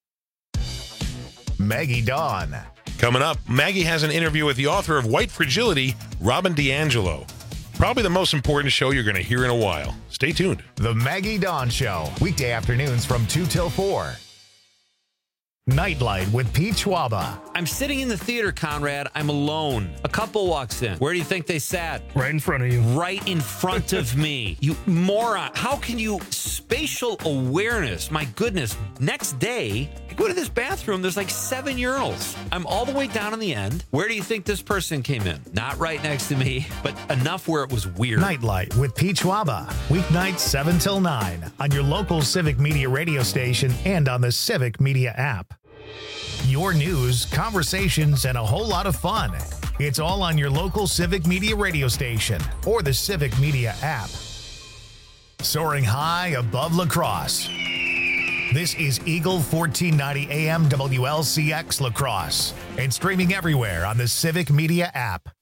Maggie Dawn. Coming up, Maggie has an interview with the author of White Fragility, Robin DiAngelo. Probably the most important show you're going to hear in a while. Stay tuned. The Maggie Dawn Show, weekday afternoons from two till four. Nightlight with Pete Schwaba. I'm sitting in the theater, Conrad. I'm alone. A couple walks in. Where do you think they sat? Right in front of you. Right in front of me. You moron. How can you... Spatial awareness. My goodness. Next day, I go to this bathroom. There's like seven urinals. I'm all the way down on the end. Where do you think this person came in? Not right next to me, but enough where it was weird. Nightlight with Pete Schwaba. Weeknights seven till nine on your local Civic Media radio station and on the Civic Media app. Your news, conversations, and a whole lot of fun. It's all on your local Civic Media radio station or the Civic Media app. Soaring high above La Crosse. This is Eagle fourteen ninety A M W L C X La Crosse and streaming everywhere on the Civic Media app.